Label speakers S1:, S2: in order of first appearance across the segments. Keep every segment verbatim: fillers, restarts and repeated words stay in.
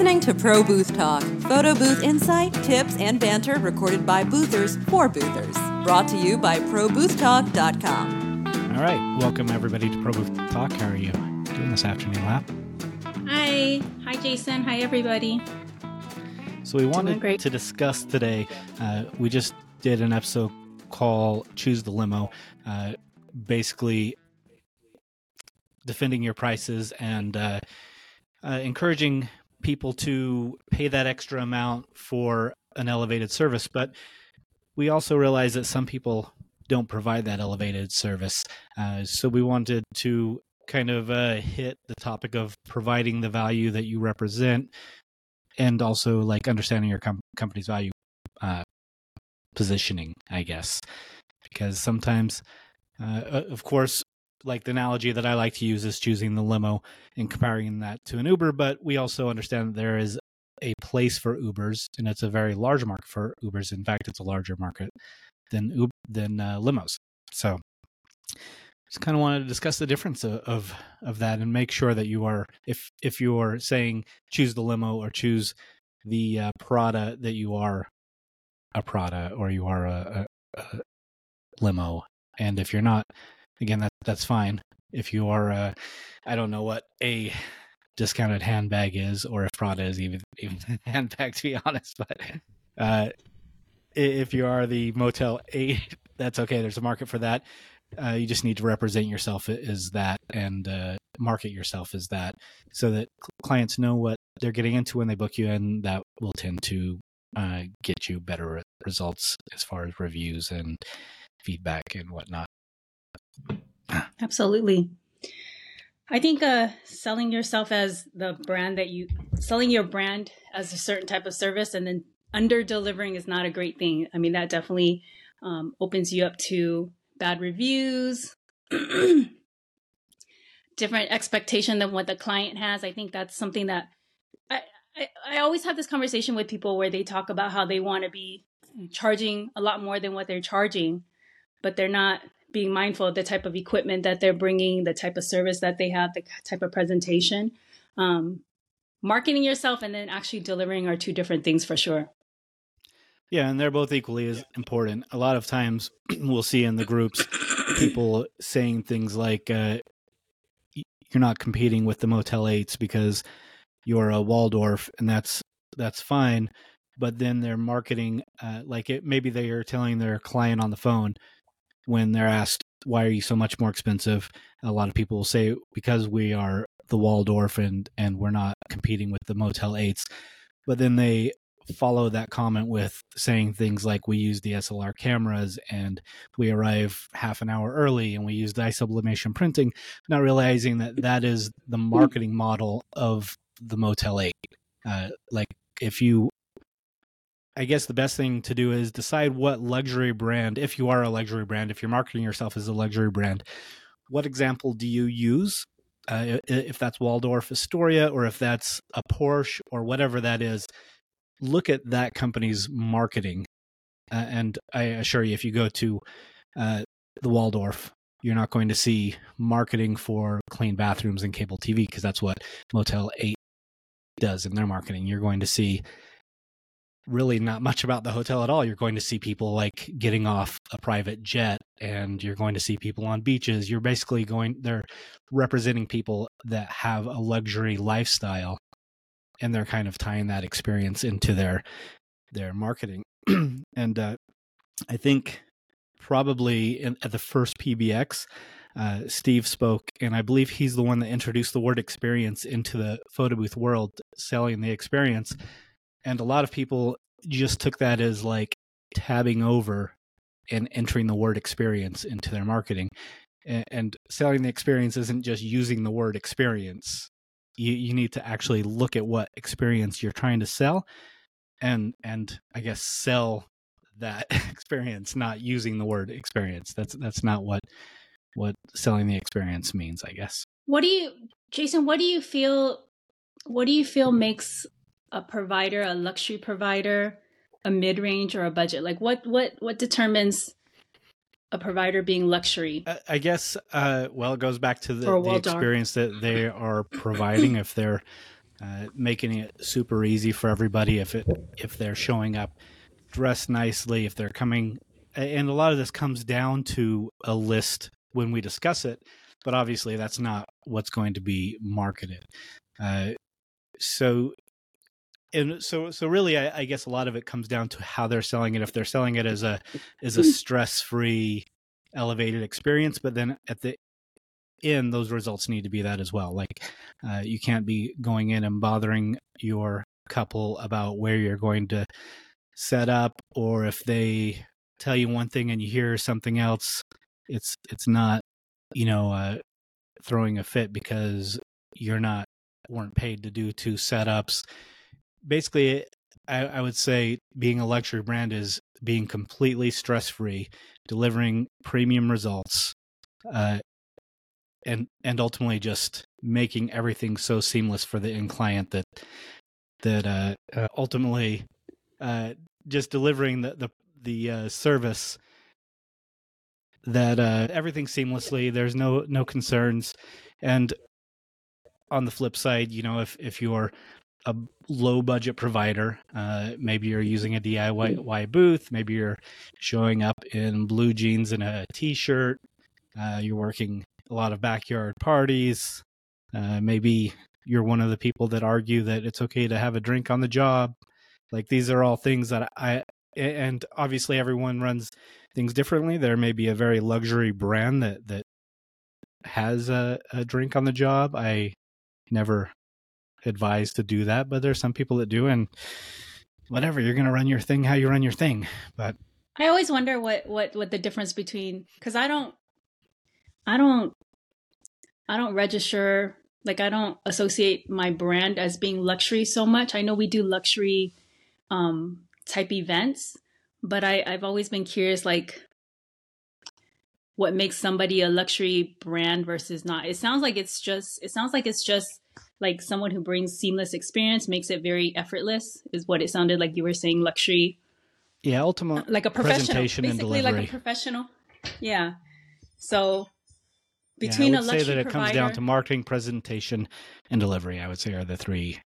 S1: listening to Pro Booth Talk, photo booth insight, tips, and banter recorded by boothers for boothers. Brought to you by pro booth talk dot com.
S2: All right, welcome everybody to Pro Booth Talk. How are you doing this afternoon, Lap?
S3: Hi. Hi, Jason. Hi, everybody.
S2: So we wanted to discuss today, uh, we just did an episode called Choose the Limo, uh, basically defending your prices and uh, uh, encouraging people to pay that extra amount for an elevated service. But we also realize that some people don't provide that elevated service. Uh, so we wanted to kind of uh, hit the topic of providing the value that you represent and also like understanding your com- company's value uh, positioning, I guess. Because sometimes, uh, of course, like the analogy that I like to use is choosing the limo and comparing that to an Uber, but we also understand that there is a place for Ubers, and it's a very large market for Ubers. In fact, it's a larger market than Uber, than uh, limos. So just kind of wanted to discuss the difference of, of of that and make sure that you are, if if you're saying choose the limo or choose the uh, Prada, that you are a Prada or you are a, a, a limo. And if you're not, again, that that's fine. If you are, uh, I don't know what a discounted handbag is, or if Prada is even even a handbag, to be honest. But uh, if you are the Motel eight, that's okay. There's a market for that. Uh, you just need to represent yourself as that and uh, market yourself as that, so that clients know what they're getting into when they book you, and that will tend to uh, get you better results as far as reviews and feedback and whatnot.
S3: Absolutely. I think uh, selling yourself as the brand that you, selling your brand as a certain type of service and then under delivering is not a great thing. I mean, that definitely um, opens you up to bad reviews, different expectation than what the client has. I think that's something that I, I, I always have this conversation with people where they talk about how they want to be charging a lot more than what they're charging, but they're not being mindful of the type of equipment that they're bringing, the type of service that they have, the type of presentation. Um, marketing yourself and then actually delivering are two different things for sure.
S2: Yeah, and they're both equally as important. A lot of times we'll see in the groups people saying things like, uh, you're not competing with the Motel eights because you're a Waldorf, and that's that's fine. But then they're marketing, uh, like it, maybe they are telling their client on the phone, when they're asked, why are you so much more expensive? A lot of people will say, because we are the Waldorf and, and we're not competing with the Motel eights. But then they follow that comment with saying things like, we use the S L R cameras and we arrive half an hour early and we use dye sublimation printing, not realizing that that is the marketing model of the Motel eight. Uh, like if you I guess the best thing to do is decide what luxury brand, if you are a luxury brand, if you're marketing yourself as a luxury brand, what example do you use? Uh, if that's Waldorf Astoria, or if that's a Porsche, or whatever that is, look at that company's marketing. Uh, and I assure you, if you go to uh, the Waldorf, you're not going to see marketing for clean bathrooms and cable T V, because that's what Motel eight does in their marketing. You're going to see really not much about the hotel at all. You're going to see people like getting off a private jet, and you're going to see people on beaches. You're basically going, they're representing people that have a luxury lifestyle, and they're kind of tying that experience into their, their marketing. And uh, I think probably in, at the first P B X, uh, Steve spoke, and I believe he's the one that introduced the word experience into the photo booth world, selling the experience. And a lot of people just took that as like tabbing over and entering the word experience into their marketing. And selling the experience isn't just using the word experience. You you need to actually look at what experience you're trying to sell, and and I guess sell that experience, not using the word experience. That's that's not what what selling the experience means, I guess.
S3: What do you, Jason, what do you feel, what do you feel makes a provider, a luxury provider, a mid-range, or a budget? Like what, what, what determines a provider being luxury?
S2: I guess, uh, well, it goes back to the, the experience that they are providing. If they're uh, making it super easy for everybody if it if they're showing up dressed nicely, if they're coming, and a lot of this comes down to a list when we discuss it, but obviously that's not what's going to be marketed. Uh, so, and so, so really, I, I guess a lot of it comes down to how they're selling it. If they're selling it as a as a stress-free, elevated experience, but then at the end, those results need to be that as well. Like, uh, you can't be going in and bothering your couple about where you're going to set up, or if they tell you one thing and you hear something else, it's it's not, you know, uh, throwing a fit because you're not weren't paid to do two setups. Basically, I, I would say being a luxury brand is being completely stress-free, delivering premium results, uh, and and ultimately just making everything so seamless for the end client that that uh, uh, ultimately uh, just delivering the the, the uh, service that uh, everything seamlessly. There's no no concerns. And on the flip side, you know, if if you're a low budget provider, uh, maybe you're using a D I Y booth, maybe you're showing up in blue jeans and a t-shirt, uh, you're working a lot of backyard parties, uh, maybe you're one of the people that argue that it's okay to have a drink on the job. Like, these are all things that I, and obviously everyone runs things differently. There may be a very luxury brand that, that has a, a drink on the job. I never advised to do that, but there's some people that do, and whatever, you're going to run your thing how you run your thing. But
S3: I always wonder what what what the difference between, because I don't I don't I don't register, like, I don't associate my brand as being luxury so much. I know we do luxury um type events, but I I've always been curious, like, what makes somebody a luxury brand versus not. It sounds like it's just it sounds like it's just like someone who brings seamless experience, makes it very effortless, is what it sounded like you were saying. Luxury.
S2: Yeah, ultimate
S3: like a professional,
S2: presentation and
S3: basically
S2: delivery.
S3: like a professional. Yeah. So between
S2: yeah, I
S3: a
S2: would
S3: luxury
S2: say that it
S3: provider,
S2: comes down to marketing, presentation, and delivery. I would say are the three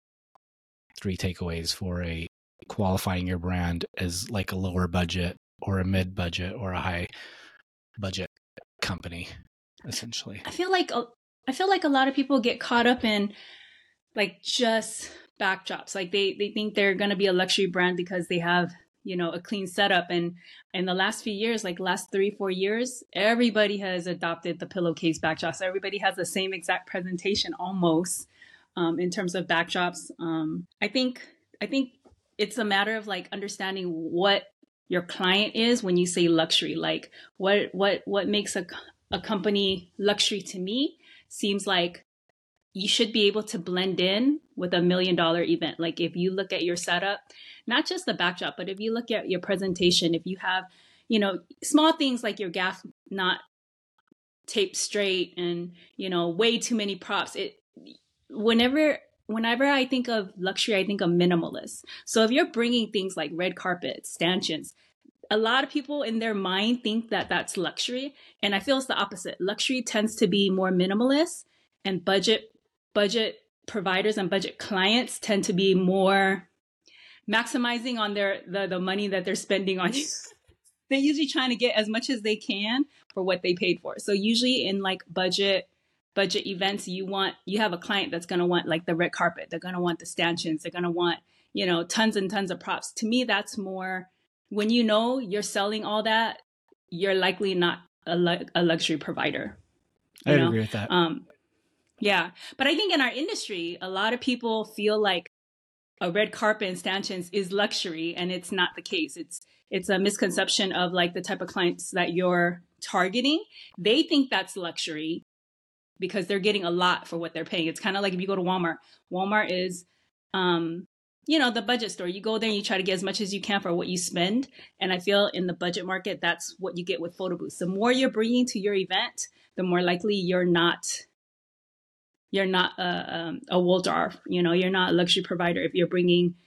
S2: three takeaways for a qualifying your brand as like a lower budget or a mid budget or a high budget company, essentially.
S3: I feel like a, I feel like a lot of people get caught up in like just backdrops. Like they they think they're going to be a luxury brand because they have, you know, a clean setup. And in the last few years, like last three, four years, everybody has adopted the pillowcase backdrops. Everybody has the same exact presentation almost, um, in terms of backdrops. Um, I think I think it's a matter of like understanding what your client is when you say luxury. Like what what what makes a a company luxury to me seems like you should be able to blend in with a million dollar event. Like if you look at your setup, not just the backdrop, but if you look at your presentation, if you have, you know, small things like your gaff not taped straight and, you know, way too many props. It whenever whenever I think of luxury, I think of minimalist. So if you're bringing things like red carpet, stanchions, a lot of people in their mind think that that's luxury. And I feel it's the opposite. Luxury tends to be more minimalist, and budget budget providers and budget clients tend to be more maximizing on their the, the money that they're spending on you. They're usually trying to get as much as they can for what they paid for. So usually in like budget budget events, you want you have a client that's going to want like the red carpet. They're going to want the stanchions. They're going to want, you know, tons and tons of props. To me, that's more, when you know you're selling all that, you're likely not a, lu- a luxury provider.
S2: I
S3: know?
S2: agree with that.
S3: Um, yeah. But I think in our industry, a lot of people feel like a red carpet and stanchions is luxury, and it's not the case. It's it's a misconception of like the type of clients that you're targeting. They think that's luxury because they're getting a lot for what they're paying. It's kind of like if you go to Walmart. Walmart is, um, you know, the budget store. You go there and you try to get as much as you can for what you spend. And I feel in the budget market, that's what you get with photo booths. The more you're bringing to your event, the more likely you're not you're not a, um, a Waldorf, you know, you're not a luxury provider if you're bringing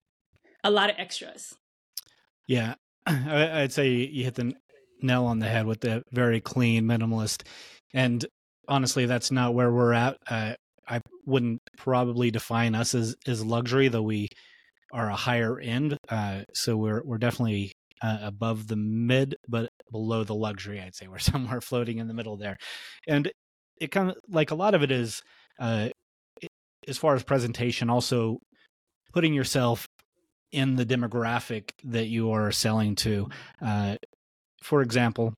S3: a lot of extras.
S2: Yeah, I, I'd say you hit the nail on the head with the very clean minimalist. And honestly, that's not where we're at. Uh, I wouldn't probably define us as, as luxury, though we are a higher end. Uh, so we're we're definitely uh, above the mid, but below the luxury. I'd say we're somewhere floating in the middle there. And it kind of like a lot of it is, uh, it, as far as presentation, also putting yourself in the demographic that you are selling to. Uh, for example,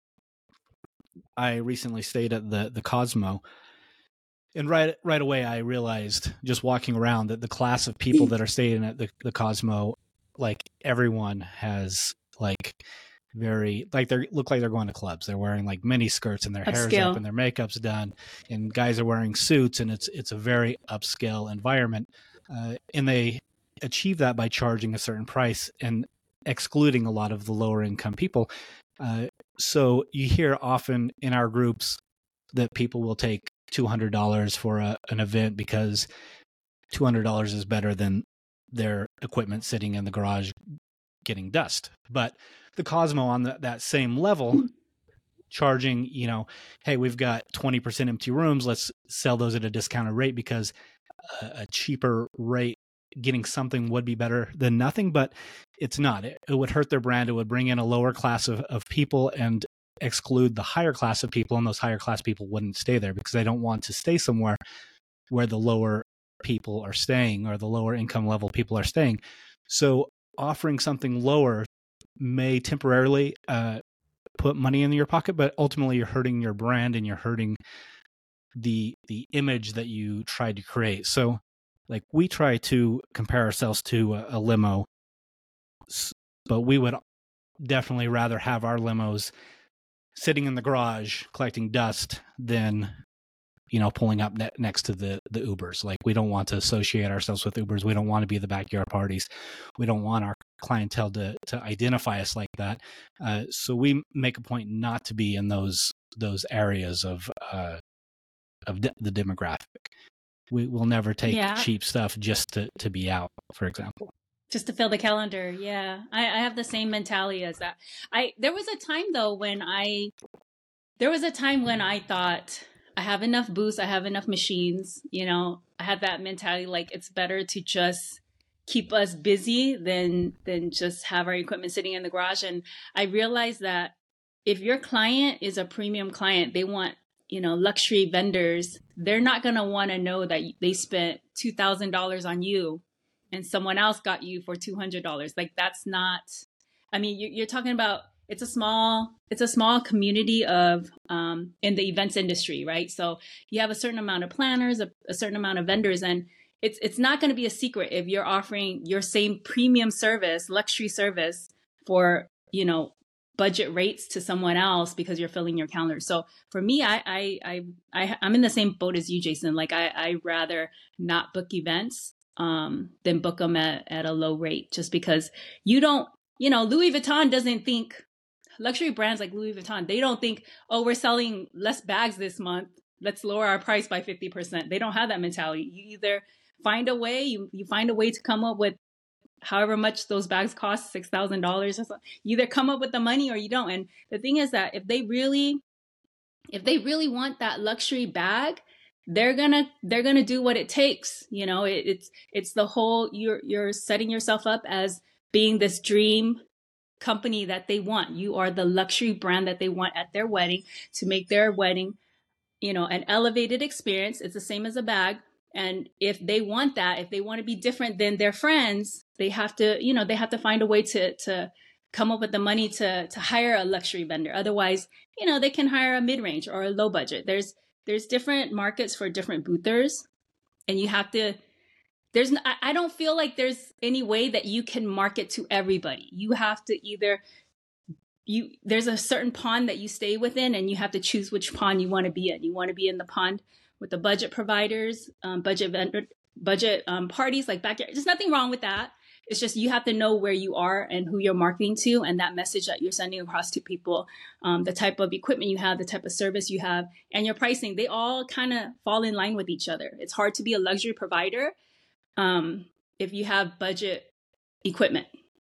S2: I recently stayed at the the Cosmo. And right right away, I realized just walking around that the class of people that are staying at the, the Cosmo, like everyone has like very, like they look like they're going to clubs. They're wearing like mini skirts and their hair's
S3: Upscale.
S2: up and their makeup's done. And guys are wearing suits, and it's it's a very upscale environment. Uh, and they achieve that by charging a certain price and excluding a lot of the lower income people. Uh, so you hear often in our groups that people will take two hundred dollars for a, an event because two hundred dollars is better than their equipment sitting in the garage getting dust. But the Cosmo on the, that same level, charging, you know, hey, we've got twenty percent empty rooms. Let's sell those at a discounted rate because a, a cheaper rate, getting something would be better than nothing, but it's not. It, it would hurt their brand. It would bring in a lower class of, of people and exclude the higher class of people, and those higher class people wouldn't stay there because they don't want to stay somewhere where the lower people are staying or the lower income level people are staying. So offering something lower may temporarily uh, put money in your pocket, but ultimately you're hurting your brand and you're hurting the the image that you tried to create. So like we try to compare ourselves to a, a limo, but we would definitely rather have our limos sitting in the garage collecting dust than, you know, pulling up ne- next to the, the Ubers. Like we don't want to associate ourselves with Ubers. We don't want to be the backyard parties. We don't want our clientele to, to identify us like that. Uh, so we make a point not to be in those, those areas of, uh, of de- the demographic. We will never take
S3: Yeah.
S2: cheap stuff just to, to be out, for example.
S3: Just to fill the calendar. Yeah. I, I have the same mentality as that. I, there was a time though, when I, there was a time when I thought I have enough booths. I have enough machines. You know, I had that mentality, like it's better to just keep us busy than, than just have our equipment sitting in the garage. And I realized that if your client is a premium client, they want, you know, luxury vendors, they're not going to want to know that they spent two thousand dollars on you and someone else got you for two hundred dollars. Like that's not, I mean, you're talking about, it's a small, it's a small community of, um, in the events industry, right? So you have a certain amount of planners, a, a certain amount of vendors, and it's, it's not going to be a secret if you're offering your same premium service, luxury service for, you know, budget rates to someone else because you're filling your calendar. So for me, I, I, I, I I'm in the same boat as you, Jason. Like I, I rather not book events um, than book them at, at a low rate, just because you don't, you know, Louis Vuitton doesn't think, luxury brands like Louis Vuitton, they don't think, oh, we're selling less bags this month, let's lower our price by fifty percent. They don't have that mentality. You either find a way, you, you find a way to come up with however much those bags cost, six thousand dollars or something. You either come up with the money or you don't. And the thing is that if they really, if they really want that luxury bag, they're gonna, they're gonna do what it takes. You know, it, it's, it's the whole, you're, you're setting yourself up as being this dream company that they want. You are the luxury brand that they want at their wedding to make their wedding, you know, an elevated experience. It's the same as a bag. And if they want that, if they want to be different than their friends, they have to, you know, they have to find a way to, to come up with the money to, to hire a luxury vendor. Otherwise, you know, they can hire a mid-range or a low budget. There's, there's different markets for different boothers, and you have to, there's, I don't feel like there's any way that you can market to everybody. You have to either, you, there's a certain pond that you stay within, and you have to choose which pond you want to be in. You want to be in the pond with the budget providers, um, budget vendor, budget um, parties like backyard. There's nothing wrong with that. It's just you have to know where you are and who you're marketing to, and that message that you're sending across to people, um, the type of equipment you have, the type of service you have, and your pricing. They all kind of fall in line with each other. It's hard to be a luxury provider um, if you have budget equipment.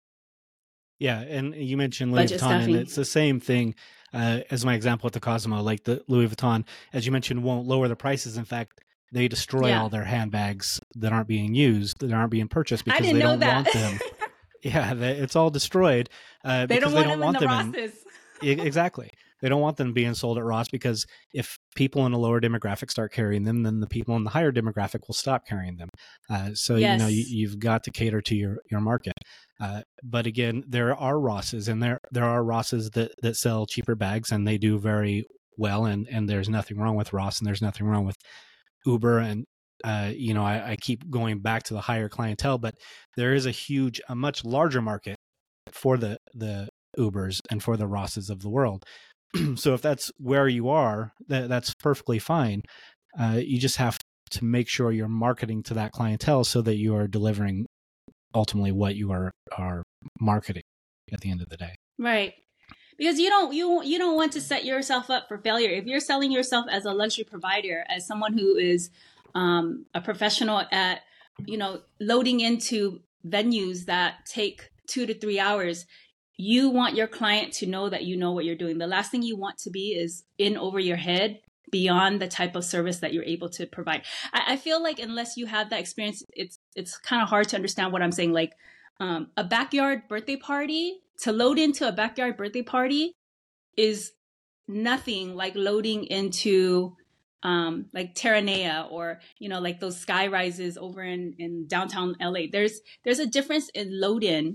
S2: Yeah, and you mentioned Louis
S3: Budget
S2: Vuitton,
S3: stuffing.
S2: and it's the same thing uh, as my example with the Cosmo. Like the Louis Vuitton, as you mentioned, won't lower the prices. In fact, they destroy
S3: Yeah.
S2: all their handbags that aren't being used, that aren't being purchased
S3: I
S2: because
S3: didn't
S2: they
S3: know
S2: don't
S3: that.
S2: want them. Yeah, they, it's all destroyed uh,
S3: They
S2: because
S3: don't want
S2: they don't
S3: them
S2: want
S3: in the
S2: them in.
S3: Rosses.
S2: E- Exactly. They don't want them being sold at Ross because if people in a lower demographic start carrying them, then the people in the higher demographic will stop carrying them. Uh, so, you know, you,
S3: Yes.
S2: you've got to cater to your, your market. Uh, but again, there are Rosses and there, there are Rosses that, that sell cheaper bags and they do very well. And, and there's nothing wrong with Ross and there's nothing wrong with Uber. And, uh, you know, I, I keep going back to the higher clientele, but there is a huge, a much larger market for the, the Ubers and for the Rosses of the world. So if that's where you are, that, that's perfectly fine. Uh, you just have to make sure you're marketing to that clientele so that you are delivering ultimately what you are, are marketing at the end of the day.
S3: Right. Because you don't you you don't want to set yourself up for failure. If you're selling yourself as a luxury provider, as someone who is um, a professional at, you know, loading into venues that take two to three hours, you want your client to know that you know what you're doing. The last thing you want to be is in over your head beyond the type of service that you're able to provide. I, I feel like unless you have that experience, it's it's kind of hard to understand what I'm saying. Like um, a backyard birthday party, to load into a backyard birthday party is nothing like loading into um, like Terranea or, you know, like those sky rises over in, in downtown L A. There's there's a difference in load-in,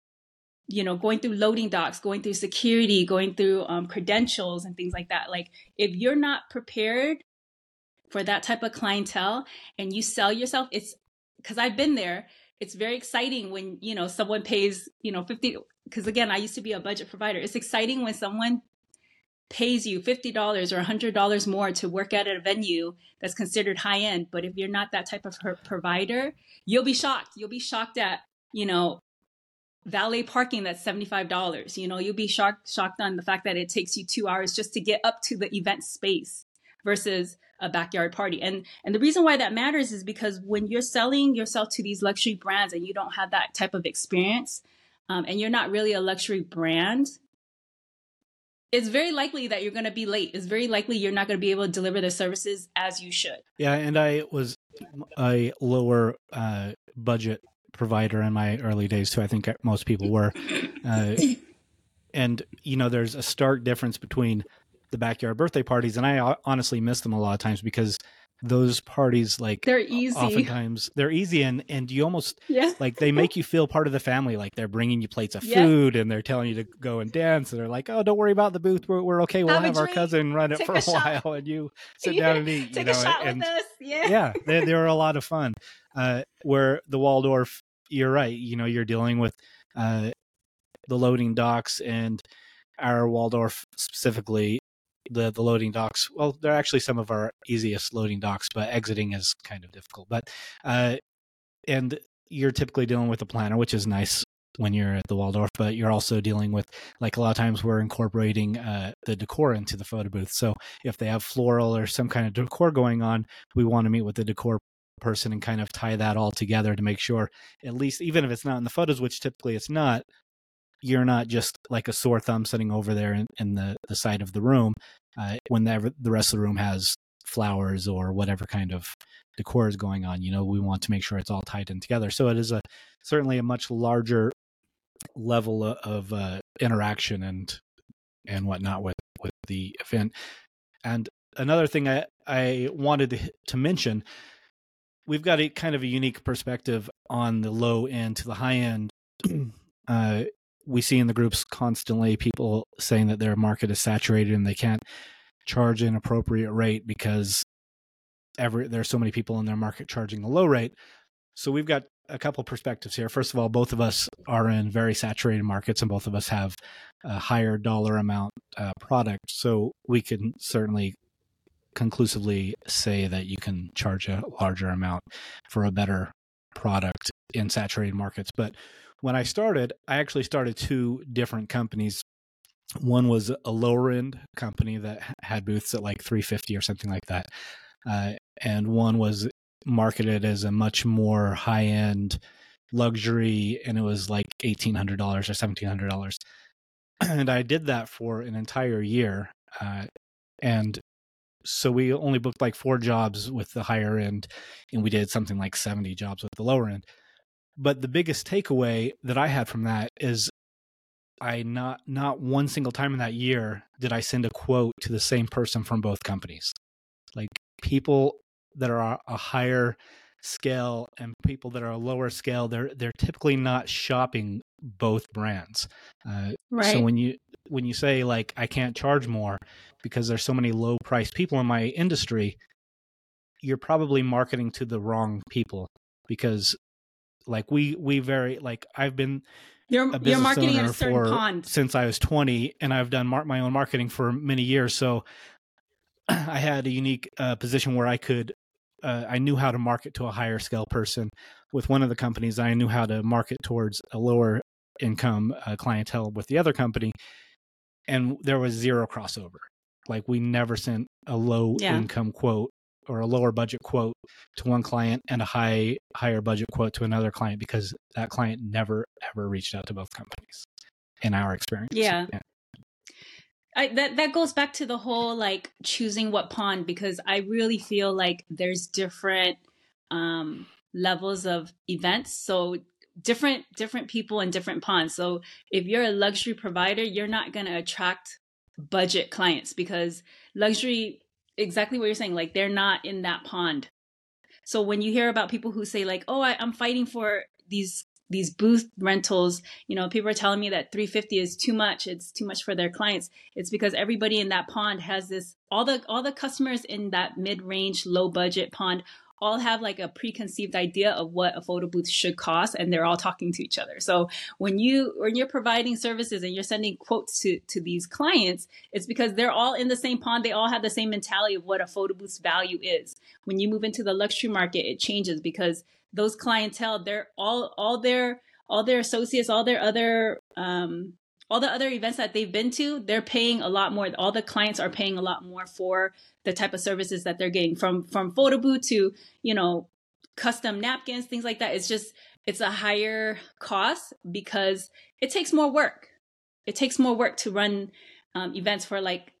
S3: you know, going through loading docks, going through security, going through um, credentials and things like that. Like if you're not prepared for that type of clientele and you sell yourself, it's because I've been there. It's very exciting when, you know, someone pays, you know, fifty, because again, I used to be a budget provider. It's exciting when someone pays you fifty dollars or one hundred dollars more to work at a venue that's considered high end. But if you're not that type of provider, you'll be shocked. You'll be shocked at, you know, valet parking that's seventy-five dollars. You know, you'll be shocked shocked on the fact that it takes you two hours just to get up to the event space versus a backyard party. And and the reason why that matters is because when you're selling yourself to these luxury brands and you don't have that type of experience, um, and you're not really a luxury brand, it's very likely that you're going to be late. It's very likely you're not going to be able to deliver the services as you should.
S2: Yeah, and I was a lower uh, budget provider in my early days too. I think most people were. Uh, and, you know, there's a stark difference between the backyard birthday parties, and I honestly miss them a lot of times because those parties, like,
S3: they're easy.
S2: Oftentimes they're easy, and and you almost
S3: yeah.
S2: like they make you feel part of the family. Like they're bringing you plates of
S3: yeah.
S2: food, and they're telling you to go and dance, and they're like, "Oh, don't worry about the booth. We're we're okay. We'll
S3: have,
S2: have our cousin run it
S3: Take
S2: for a,
S3: a
S2: while, and you sit down and eat."
S3: Take
S2: you know,
S3: a shot
S2: and,
S3: with us. Yeah,
S2: yeah, they they were a lot of fun. Uh, where the Waldorf, you're right. You know, you're dealing with uh, the loading docks, and our Waldorf specifically. The, the loading docks, well, they're actually some of our easiest loading docks, but exiting is kind of difficult. But uh, and you're typically dealing with a planner, which is nice when you're at the Waldorf, but you're also dealing with, like, a lot of times we're incorporating uh, the decor into the photo booth. So if they have floral or some kind of decor going on, we want to meet with the decor person and kind of tie that all together to make sure, at least, even if it's not in the photos, which typically it's not, you're not just like a sore thumb sitting over there in, in the, the side of the room uh, when the, the rest of the room has flowers or whatever kind of decor is going on. You know, we want to make sure it's all tied in together. So it is a certainly a much larger level of uh, interaction and and whatnot with, with the event. And another thing I, I wanted to, to mention, we've got a kind of a unique perspective on the low end to the high end. uh, We see in the groups constantly people saying that their market is saturated and they can't charge an appropriate rate because every there's so many people in their market charging a low rate. So we've got a couple perspectives here. First of all, both of us are in very saturated markets and both of us have a higher dollar amount uh, product. So we can certainly conclusively say that you can charge a larger amount for a better product in saturated markets. But when I started, I actually started two different companies. One was a lower end company that had booths at like three hundred fifty dollars or something like that. Uh, and one was marketed as a much more high end luxury, and it was like eighteen hundred dollars or seventeen hundred dollars. And I did that for an entire year. Uh, and so we only booked like four jobs with the higher end, and we did something like seventy jobs with the lower end. But the biggest takeaway that I had from that is I not not one single time in that year did I send a quote to the same person from both companies. Like people that are a higher scale and people that are a lower scale, they're they're typically not shopping both brands. Uh,
S3: Right.
S2: So when you when you say like I can't charge more because there's so many low priced people in my industry, you're probably marketing to the wrong people, because like we we very like I've been
S3: You're
S2: a
S3: you're
S2: business
S3: marketing in
S2: owner
S3: a certain
S2: for
S3: pond.
S2: since I was twenty, and I've done mar- my own marketing for many years. So I had a unique uh, position where I could, uh, I knew how to market to a higher scale person. With one of the companies, I knew how to market towards a lower income uh, clientele with the other company, and there was zero crossover. Like we never sent a low
S3: Yeah.
S2: income quote or a lower budget quote to one client and a high higher budget quote to another client, because that client never ever reached out to both companies in our experience.
S3: Yeah. I, that that goes back to the whole like choosing what pond, because I really feel like there's different um, levels of events. So different different people in different ponds. So if you're a luxury provider, you're not going to attract budget clients, because luxury, exactly what you're saying, like they're not in that pond. So when you hear about people who say like, oh, I, I'm fighting for these these booth rentals, you know, people are telling me that three hundred fifty is too much. It's too much for their clients. It's because everybody in that pond has this, all the all the customers in that mid-range, low budget pond all have like a preconceived idea of what a photo booth should cost, and they're all talking to each other. So when you when you're providing services and you're sending quotes to to these clients, it's because they're all in the same pond. They all have the same mentality of what a photo booth's value is. When you move into the luxury market, it changes, because those clientele, they're all all their all their associates, all their other um all the other events that they've been to, they're paying a lot more. All the clients are paying a lot more for the type of services that they're getting, from from photo booth to, you know, custom napkins, things like that. It's just, it's a higher cost because it takes more work. It takes more work to run um, events for like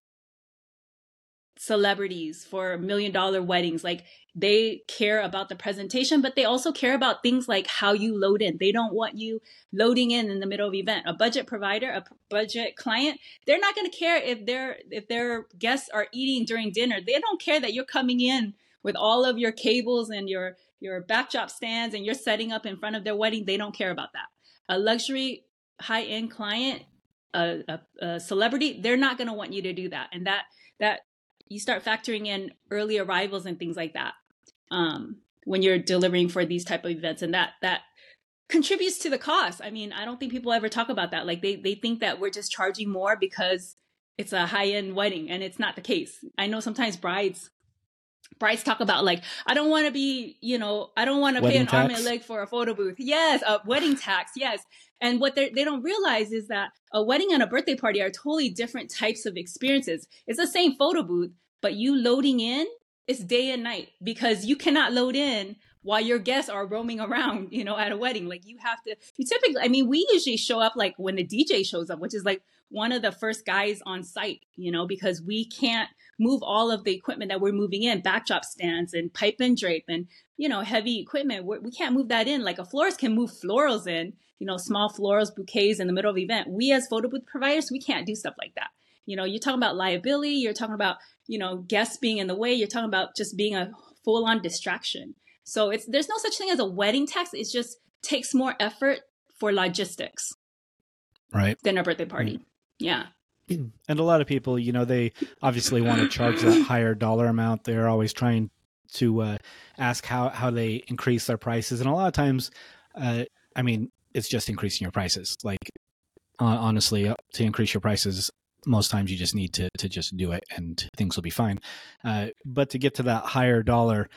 S3: celebrities, for million dollar weddings. Like they care about the presentation, but they also care about things like how you load in. They don't want you loading in in the middle of the event. A budget provider, a budget client, they're not going to care if their if their guests are eating during dinner. They don't care that you're coming in with all of your cables and your your backdrop stands and you're setting up in front of their wedding. They don't care about that. A luxury high end client, a, a, a celebrity, they're not going to want you to do that. And that that you start factoring in early arrivals and things like that um, when you're delivering for these type of events, and that that contributes to the cost. I mean, I don't think people ever talk about that. Like they they think that we're just charging more because it's a high end wedding, and it's not the case. I know sometimes brides brides talk about like, I don't want to be, you know, I don't want to pay an arm and a leg for a photo booth. Yes, a wedding tax. Yes. And what they they don't realize is that a wedding and a birthday party are totally different types of experiences. It's the same photo booth, but you loading in is day and night, because you cannot load in while your guests are roaming around, you know, at a wedding. Like you have to, you typically, I mean, we usually show up like when the D J shows up, which is like one of the first guys on site, you know, because we can't move all of the equipment that we're moving in, backdrop stands and pipe and drape and, you know, heavy equipment. We're, we can't move that in. Like a florist can move florals in, you know, small florals, bouquets in the middle of the event. We as photo booth providers, we can't do stuff like that. You know, you're talking about liability. You're talking about, you know, guests being in the way. You're talking about just being a full on distraction. So it's, there's no such thing as a wedding tax. It just takes more effort for logistics.
S2: Right.
S3: Than a birthday party. Right. Yeah.
S2: And a lot of people, you know, they obviously want to charge that higher dollar amount. They're always trying to uh, ask how, how they increase their prices. And a lot of times, uh, I mean, it's just increasing your prices. Like, uh, honestly, to increase your prices, most times you just need to to just do it and things will be fine. Uh, but to get to that higher dollar,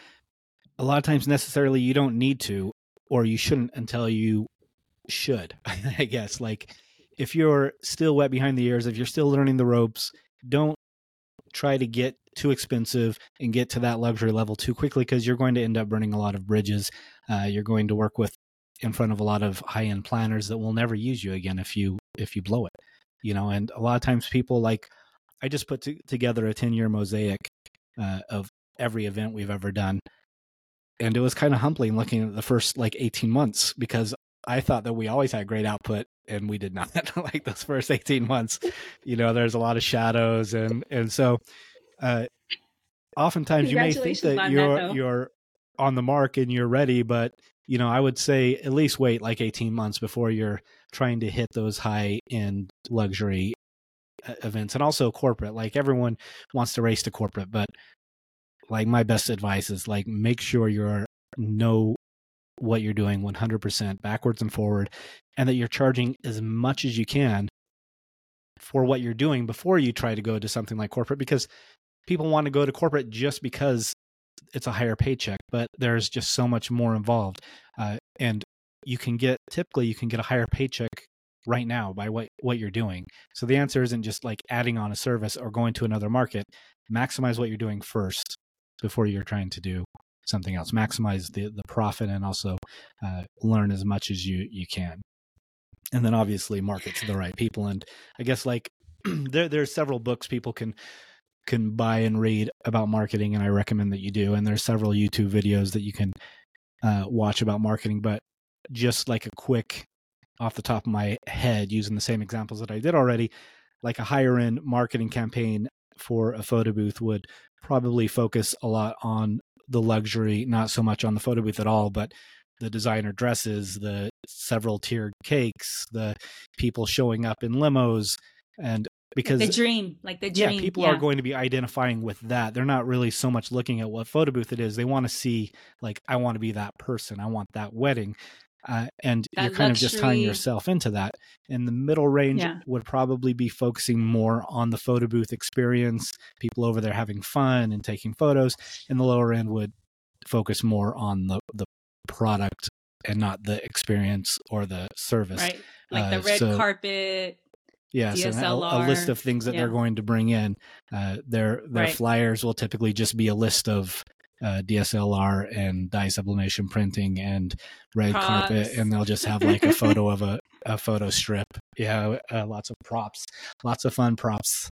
S2: a lot of times necessarily you don't need to, or you shouldn't until you should, I guess. Like if you're still wet behind the ears, if you're still learning the ropes, don't try to get too expensive and get to that luxury level too quickly, because you're going to end up burning a lot of bridges. Uh, you're going to work with in front of a lot of high-end planners that will never use you again if you if you blow it. You know, and a lot of times people like, I just put t- together a ten-year mosaic uh, of every event we've ever done. And it was kind of humbling looking at the first like eighteen months, because I thought that we always had great output, and we did not. Like those first eighteen months, you know, there's a lot of shadows. And, and so uh, oftentimes you may think that you're, that, you're on the mark and you're ready, but, you know, I would say at least wait like eighteen months before you're trying to hit those high end luxury events. And also corporate, like everyone wants to race to corporate, but like my best advice is like, make sure you're know what you're doing one hundred percent backwards and forward, and that you're charging as much as you can for what you're doing before you try to go to something like corporate, because people want to go to corporate just because it's a higher paycheck, but there's just so much more involved. Uh, and you can get, typically you can get a higher paycheck right now by what, what you're doing. So the answer isn't just like adding on a service or going to another market. Maximize what you're doing first before you're trying to do something else. Maximize the, the profit, and also uh, learn as much as you, you can. And then obviously market to the right people. And I guess like there, there's several books people can can buy and read about marketing, and I recommend that you do. And there's several YouTube videos that you can uh, watch about marketing. But just like a quick off the top of my head, using the same examples that I did already, like a higher end marketing campaign for a photo booth would probably focus a lot on the luxury, not so much on the photo booth at all, but the designer dresses, the several tiered cakes, the people showing up in limos. And because
S3: the dream, like the dream.
S2: Yeah, people
S3: yeah.
S2: are going to be identifying with that. They're not really so much looking at what photo booth it is. They want to see, like, I want to be that person. I want that wedding. Uh, and
S3: that
S2: you're kind
S3: luxury.
S2: of just tying yourself into that. And the middle range
S3: yeah.
S2: would probably be focusing more on the photo booth experience, people over there having fun and taking photos. And the lower end would focus more on the, the product and not the experience or the service.
S3: Right. Like
S2: uh,
S3: the red
S2: so,
S3: carpet.
S2: Yes,
S3: D S L R.
S2: And a, a list of things that yeah. they're going to bring in. Uh, their their
S3: right.
S2: flyers will typically just be a list of uh, D S L R and dye sublimation printing and red
S3: props.
S2: carpet, and they'll just have like a photo of a, a photo strip. Yeah, uh, lots of props, lots of fun props.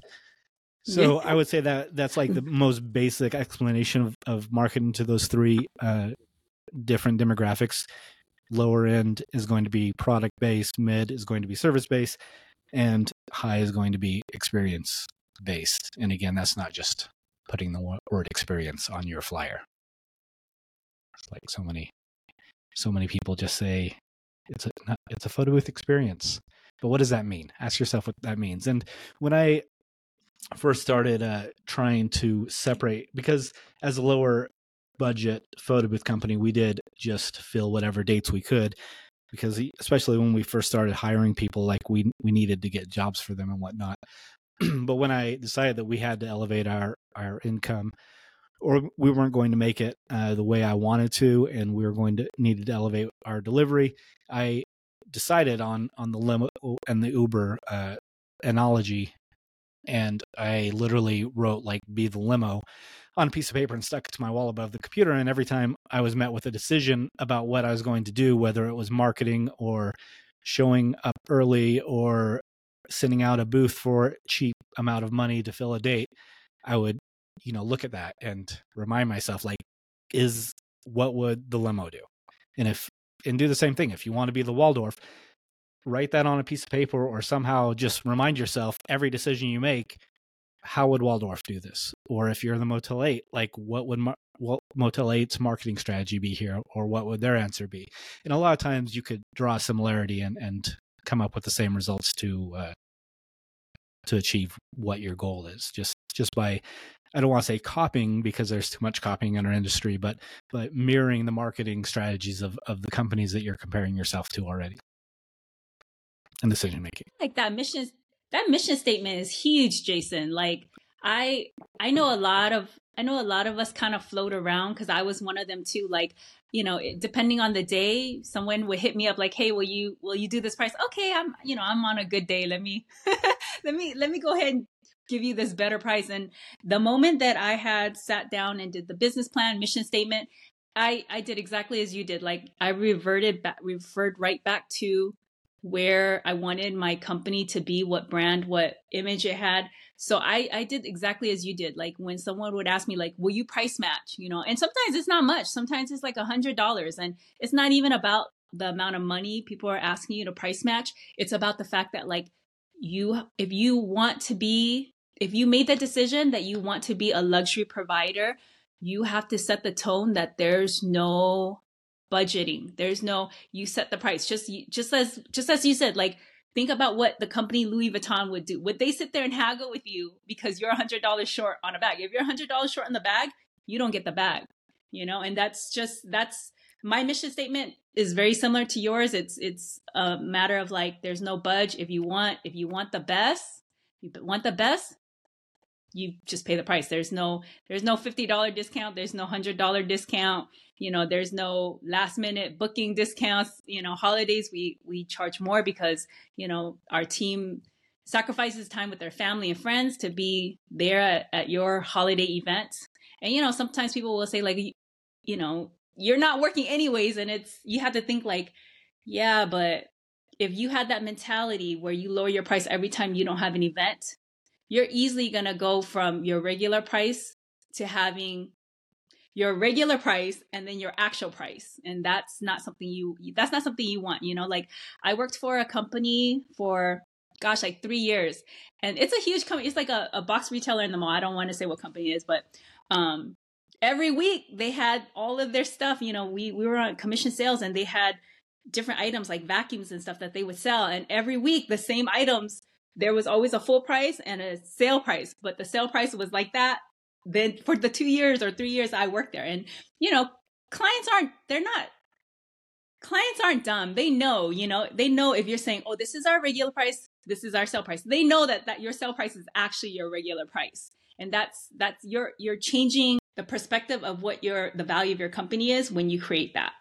S2: So yeah. I would say that that's like the most basic explanation of, of marketing to those three uh, different demographics. Lower end is going to be product based, mid is going to be service based, and high is going to be experience based. And again, that's not just putting the word experience on your flyer. It's like so many, so many people just say it's a, it's a photo booth experience. But what does that mean? Ask yourself what that means. And when I first started uh, trying to separate, because as a lower budget photo booth company, we did just fill whatever dates we could, because especially when we first started hiring people, like we we needed to get jobs for them and whatnot. But when I decided that we had to elevate our, our income, or we weren't going to make it uh, the way I wanted to, and we were going to needed to elevate our delivery, I decided on on the limo and the Uber uh, analogy, and I literally wrote like "be the limo" on a piece of paper and stuck it to my wall above the computer. And every time I was met with a decision about what I was going to do, whether it was marketing or showing up early or sending out a booth for a cheap amount of money to fill a date, I would, you know, look at that and remind myself, like, is what would the limo do? And if, and do the same thing. If you want to be the Waldorf, write that on a piece of paper, or somehow just remind yourself every decision you make, how would Waldorf do this? Or if you're the Motel eight, like what would Mar- what Motel eight's marketing strategy be here? Or what would their answer be? And a lot of times you could draw a similarity and, and come up with the same results to uh, to achieve what your goal is. Just just by, I don't want to say copying, because there's too much copying in our industry, but but mirroring the marketing strategies of, of the companies that you're comparing yourself to already. And decision making.
S3: Like that mission that mission statement is huge, Jason. Like I I know a lot of I know a lot of us kind of float around, because I was one of them too. Like, you know, depending on the day, someone would hit me up like, "Hey, will you will you do this price?" Okay, I'm you know I'm on a good day. Let me let me let me go ahead and give you this better price. And the moment that I had sat down and did the business plan, mission statement, I I did exactly as you did. Like I reverted back, referred right back to where I wanted my company to be, what brand, what image it had. So I, I did exactly as you did. Like when someone would ask me, like, will you price match? You know, and sometimes it's not much. Sometimes it's like a hundred dollars, and it's not even about the amount of money people are asking you to price match. It's about the fact that like you, if you want to be, if you made the decision that you want to be a luxury provider, you have to set the tone that there's no budgeting. There's no, you set the price. Just, just as, just as you said, like, think about what the company Louis Vuitton would do. Would they sit there and haggle with you because you're a hundred dollars short on a bag? If you're a hundred dollars short on the bag, you don't get the bag, you know? And that's just, that's my mission statement is very similar to yours. It's, it's a matter of like, there's no budge. If you want, if you want the best, you want the best, you just pay the price. There's no, there's no fifty dollars discount. There's no one hundred dollars discount. You know, there's no last minute booking discounts. You know, holidays, we, we charge more because, you know, our team sacrifices time with their family and friends to be there at, at your holiday event. And, you know, sometimes people will say like, you know, you're not working anyways. And it's, you have to think like, yeah, but if you had that mentality where you lower your price every time you don't have an event, you're easily going to go from your regular price to having your regular price and then your actual price. And that's not something you, that's not something you want, you know, like I worked for a company for, gosh, like three years and it's a huge company. It's like a, a box retailer in the mall. I don't want to say what company it is, but, um, every week they had all of their stuff, you know, we, we were on commission sales and they had different items like vacuums and stuff that they would sell. And every week the same items, there was always a full price and a sale price, but the sale price was like that. Then for the two years or three years I worked there. And, you know, clients aren't, they're not, clients aren't dumb. They know, you know, they know if you're saying, oh, this is our regular price, this is our sale price. They know that, that your sale price is actually your regular price. And that's, that's, you're, you're changing the perspective of what your, the value of your company is when you create that.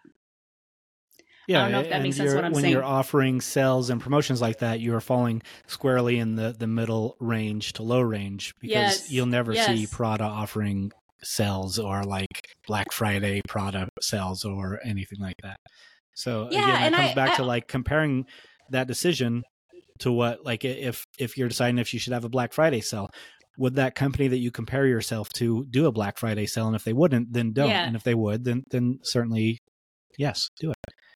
S2: Yeah,
S3: I don't know if that makes sense what I'm
S2: when
S3: saying.
S2: When you're offering sales and promotions like that, you are falling squarely in the, the middle range to low range because
S3: yes.
S2: you'll never
S3: yes.
S2: see Prada offering sales or like Black Friday Prada sales or anything like that. So
S3: yeah,
S2: again, it
S3: and
S2: comes
S3: I,
S2: back
S3: I,
S2: to like comparing that decision to what, like if, if you're deciding if you should have a Black Friday sale, would that company that you compare yourself to do a Black Friday sale? And if they wouldn't, then don't.
S3: Yeah.
S2: And if they would, then, then certainly, yes, do it.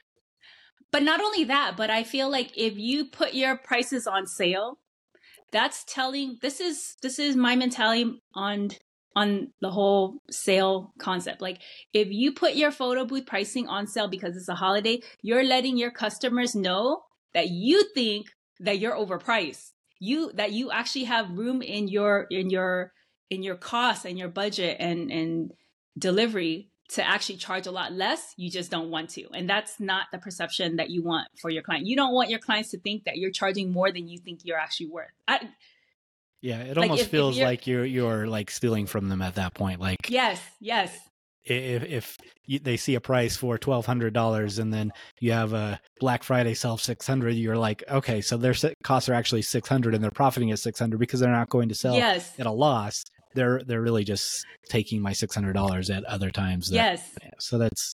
S3: But not only that, but I feel like if you put your prices on sale, that's telling, this is, this is my mentality on, on the whole sale concept. Like if you put your photo booth pricing on sale because it's a holiday, you're letting your customers know that you think that you're overpriced. You, that you actually have room in your, in your, in your cost and your budget and, and delivery to actually charge a lot less. You just don't want to. And that's not the perception that you want for your client. You don't want your clients to think that you're charging more than you think you're actually worth. I,
S2: yeah. It
S3: like
S2: almost
S3: if,
S2: feels
S3: if you're,
S2: like you're, you're like stealing from them at that point. Like,
S3: yes, yes.
S2: If, if you, they see a price for twelve hundred dollars and then you have a Black Friday sell six hundred, you're like, okay, so their costs are actually six hundred and they're profiting at six hundred because they're not going to sell
S3: yes.
S2: at a loss. They're they're really just taking my six hundred dollars at other times. That,
S3: yes.
S2: So that's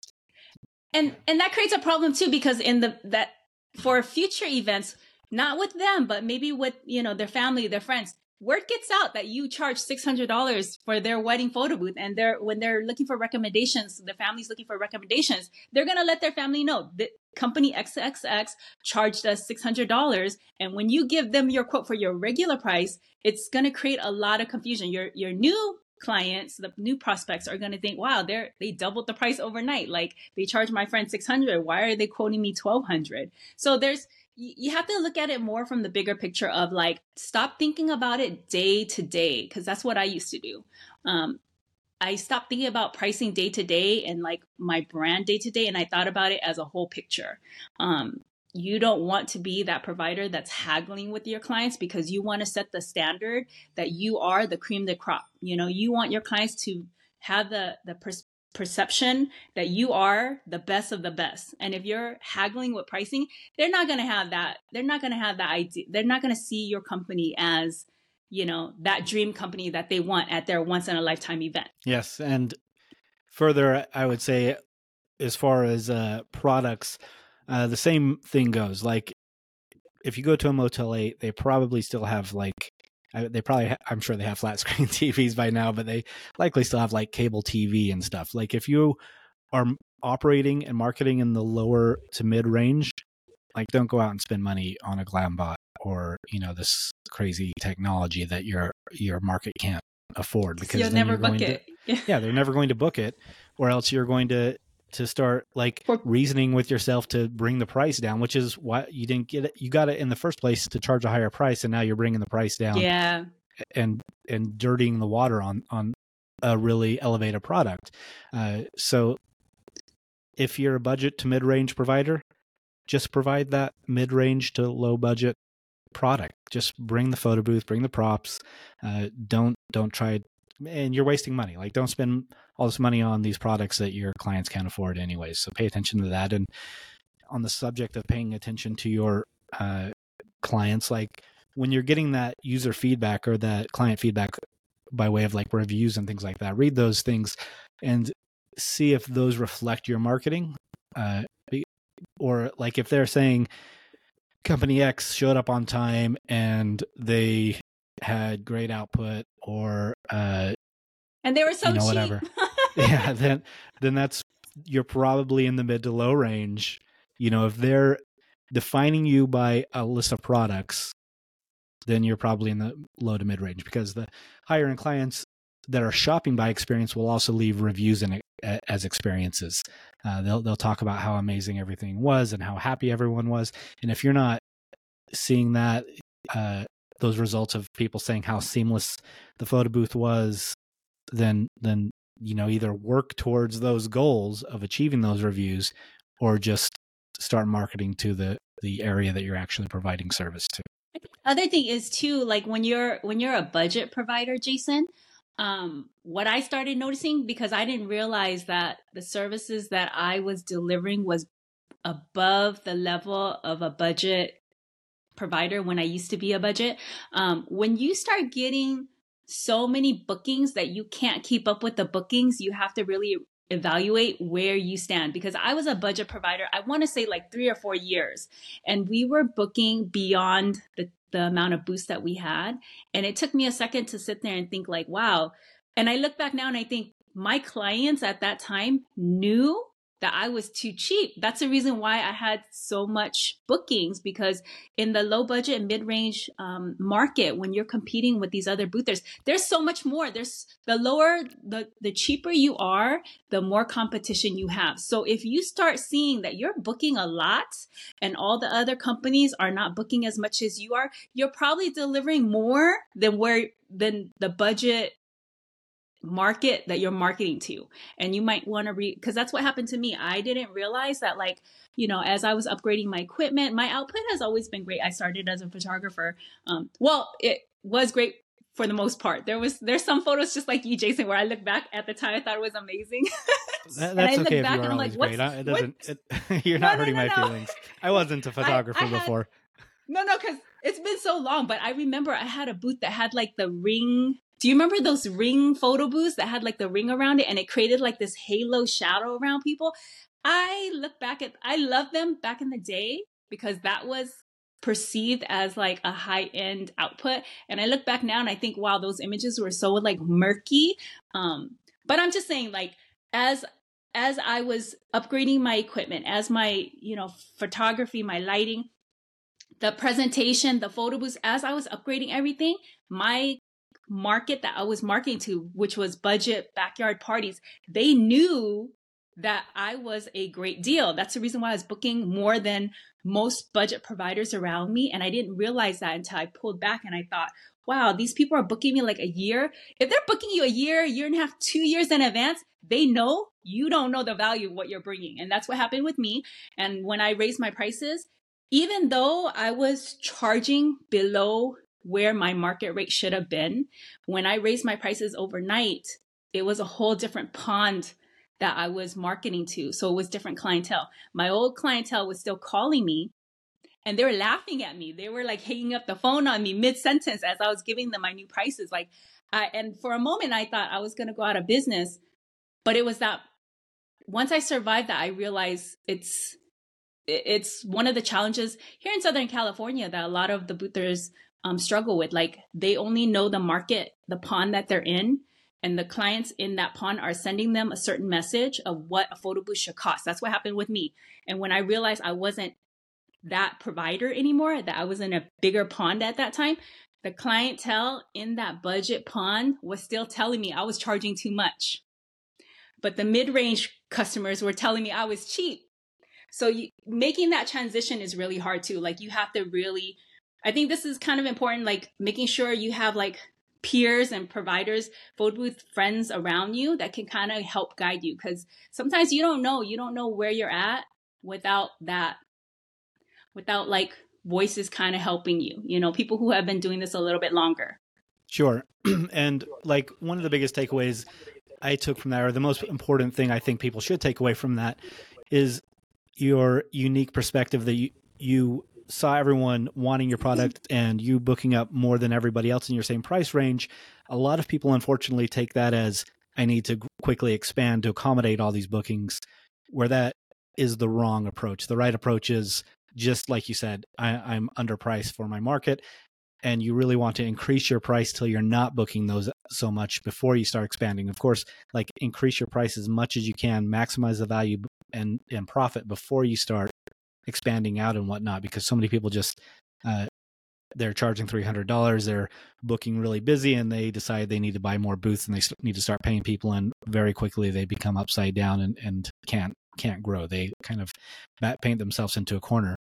S3: and and that creates a problem too because in the that for future events, not with them, but maybe with you know their family, their friends. Word gets out that you charge six hundred dollars for their wedding photo booth. And they're, when they're looking for recommendations, the family's looking for recommendations, they're going to let their family know that company X X X charged us six hundred dollars. And when you give them your quote for your regular price, it's going to create a lot of confusion. Your, your new clients, the new prospects are going to think, wow, they're, they doubled the price overnight. Like they charged my friend six hundred. Why are they quoting me twelve hundred? So there's, you have to look at it more from the bigger picture of like, stop thinking about it day to day. Cause that's what I used to do. Um, I stopped thinking about pricing day to day and like my brand day to day. And I thought about it as a whole picture. Um, you don't want to be that provider that's haggling with your clients because you want to set the standard that you are the cream de crop. You know, you want your clients to have the, the perspective perception that you are the best of the best. And if you're haggling with pricing, they're not going to have that. They're not going to have that idea. They're not going to see your company as, you know, that dream company that they want at their once in a lifetime event.
S2: Yes. And further, I would say as far as uh, products, uh, the same thing goes. Like if you go to a Motel eight, they probably still have like, they probably, ha- I'm sure they have flat screen T Vs by now, but they likely still have like cable T V and stuff. Like if you are operating and marketing in the lower to mid range, like don't go out and spend money on a GlamBot or, you know, this crazy technology that your your market can't afford, because
S3: you'll
S2: then
S3: never
S2: you're
S3: book
S2: going
S3: it.
S2: to, yeah, they're never going to book it, or else you're going to to start like
S3: For-
S2: reasoning with yourself to bring the price down, which is why you didn't get it. You got it in the first place to charge a higher price, and now you're bringing the price down.
S3: Yeah.
S2: and and dirtying the water on on a really elevated product. Uh, so if you're a budget to mid-range provider, just provide that mid-range to low budget product. Just bring the photo booth, bring the props. Uh, don't don't try, and you're wasting money. Like don't spend all this money on these products that your clients can't afford anyways. So pay attention to that. And on the subject of paying attention to your uh, clients, like when you're getting that user feedback or that client feedback by way of like reviews and things like that, read those things and see if those reflect your marketing. Uh, or like if they're saying company X showed up on time and they had great output, or uh,
S3: and they were so
S2: you know,
S3: cheap.
S2: whatever. yeah, then then that's, you're probably in the mid to low range. You know, if they're defining you by a list of products, then you're probably in the low to mid range, because the higher end clients that are shopping by experience will also leave reviews in, as experiences. Uh, they'll they'll talk about how amazing everything was and how happy everyone was. And if you're not seeing that, uh, those results of people saying how seamless the photo booth was, then then you know, either work towards those goals of achieving those reviews, or just start marketing to the the area that you're actually providing service to.
S3: Other thing is too, like when you're when you're a budget provider, Jason, um, what I started noticing, because I didn't realize that the services that I was delivering was above the level of a budget provider when I used to be a budget. Um, when you start getting so many bookings that you can't keep up with the bookings, you have to really evaluate where you stand. Because I was a budget provider, I want to say like three or four years, and we were booking beyond the, the amount of boosts that we had. And it took me a second to sit there and think like, wow. And I look back now and I think my clients at that time knew that I was too cheap. That's the reason why I had so much bookings, because in the low budget and mid-range um, market, when you're competing with these other boothers, there's so much more. There's the lower, the, the cheaper you are, the more competition you have. So if you start seeing that you're booking a lot and all the other companies are not booking as much as you are, you're probably delivering more than where, than the budget market that you're marketing to. And you might want to read, because that's what happened to me. I didn't realize that, like, you know, as I was upgrading my equipment, my output has always been great. I started as a photographer. Um, well, it was great for the most part. There was, there's some photos just like you, Jason, where I look back at the time, I thought it was amazing.
S2: That, that's okay if you are always
S3: like,
S2: great. I, it doesn't, it, you're
S3: no,
S2: not
S3: no,
S2: hurting
S3: no,
S2: my
S3: no.
S2: feelings. I wasn't a photographer
S3: I, I had,
S2: before.
S3: No, no, because it's been so long, but I remember I had a booth that had like the ring. Do you remember those ring photo booths that had like the ring around it and it created like this halo shadow around people? I look back at, I love them back in the day because that was perceived as like a high end output. And I look back now and I think, wow, those images were so like murky. Um, but I'm just saying, like, as, as I was upgrading my equipment, as my, you know, photography, my lighting, the presentation, the photo booths, as I was upgrading everything, my market that I was marketing to, which was budget backyard parties, they knew that I was a great deal. That's the reason why I was booking more than most budget providers around me. And I didn't realize that until I pulled back and I thought, wow, these people are booking me like a year. If they're booking you a year, year and a half, two years in advance, they know you don't know the value of what you're bringing. And that's what happened with me. And when I raised my prices, even though I was charging below where my market rate should have been, when I raised my prices overnight, it was a whole different pond that I was marketing to. So it was different clientele. My old clientele was still calling me and they were laughing at me. They were like hanging up the phone on me mid-sentence as I was giving them my new prices. Like, I, and for a moment I thought I was going to go out of business, but it was that once I survived that, I realized it's, it's one of the challenges here in Southern California that a lot of the boothers um, struggle with. Like, they only know the market, the pond that they're in, and the clients in that pond are sending them a certain message of what a photo booth should cost. That's what happened with me. And when I realized I wasn't that provider anymore, that I was in a bigger pond at that time, the clientele in that budget pond was still telling me I was charging too much. But the mid-range customers were telling me I was cheap. So you, making that transition is really hard too. Like, you have to really, I think this is kind of important, like making sure you have like peers and providers, photo booth friends around you that can kind of help guide you. Because sometimes you don't know, you don't know where you're at without that, without like voices kind of helping you, you know, people who have been doing this a little bit longer.
S2: Sure. And like, one of the biggest takeaways I took from that, or the most important thing I think people should take away from that, is your unique perspective that you, you saw everyone wanting your product and you booking up more than everybody else in your same price range. A lot of people unfortunately take that as, I need to quickly expand to accommodate all these bookings, where that is the wrong approach. The right approach is, just like you said, I, I'm underpriced for my market, and you really want to increase your price till you're not booking those so much before you start expanding. Of course, like, increase your price as much as you can, maximize the value and, and profit before you start expanding out and whatnot, because so many people just, uh, they're charging three hundred dollars, they're booking really busy, and they decide they need to buy more booths and they need to start paying people, and very quickly they become upside down and, and can't, can't grow. They kind of paint themselves into a corner.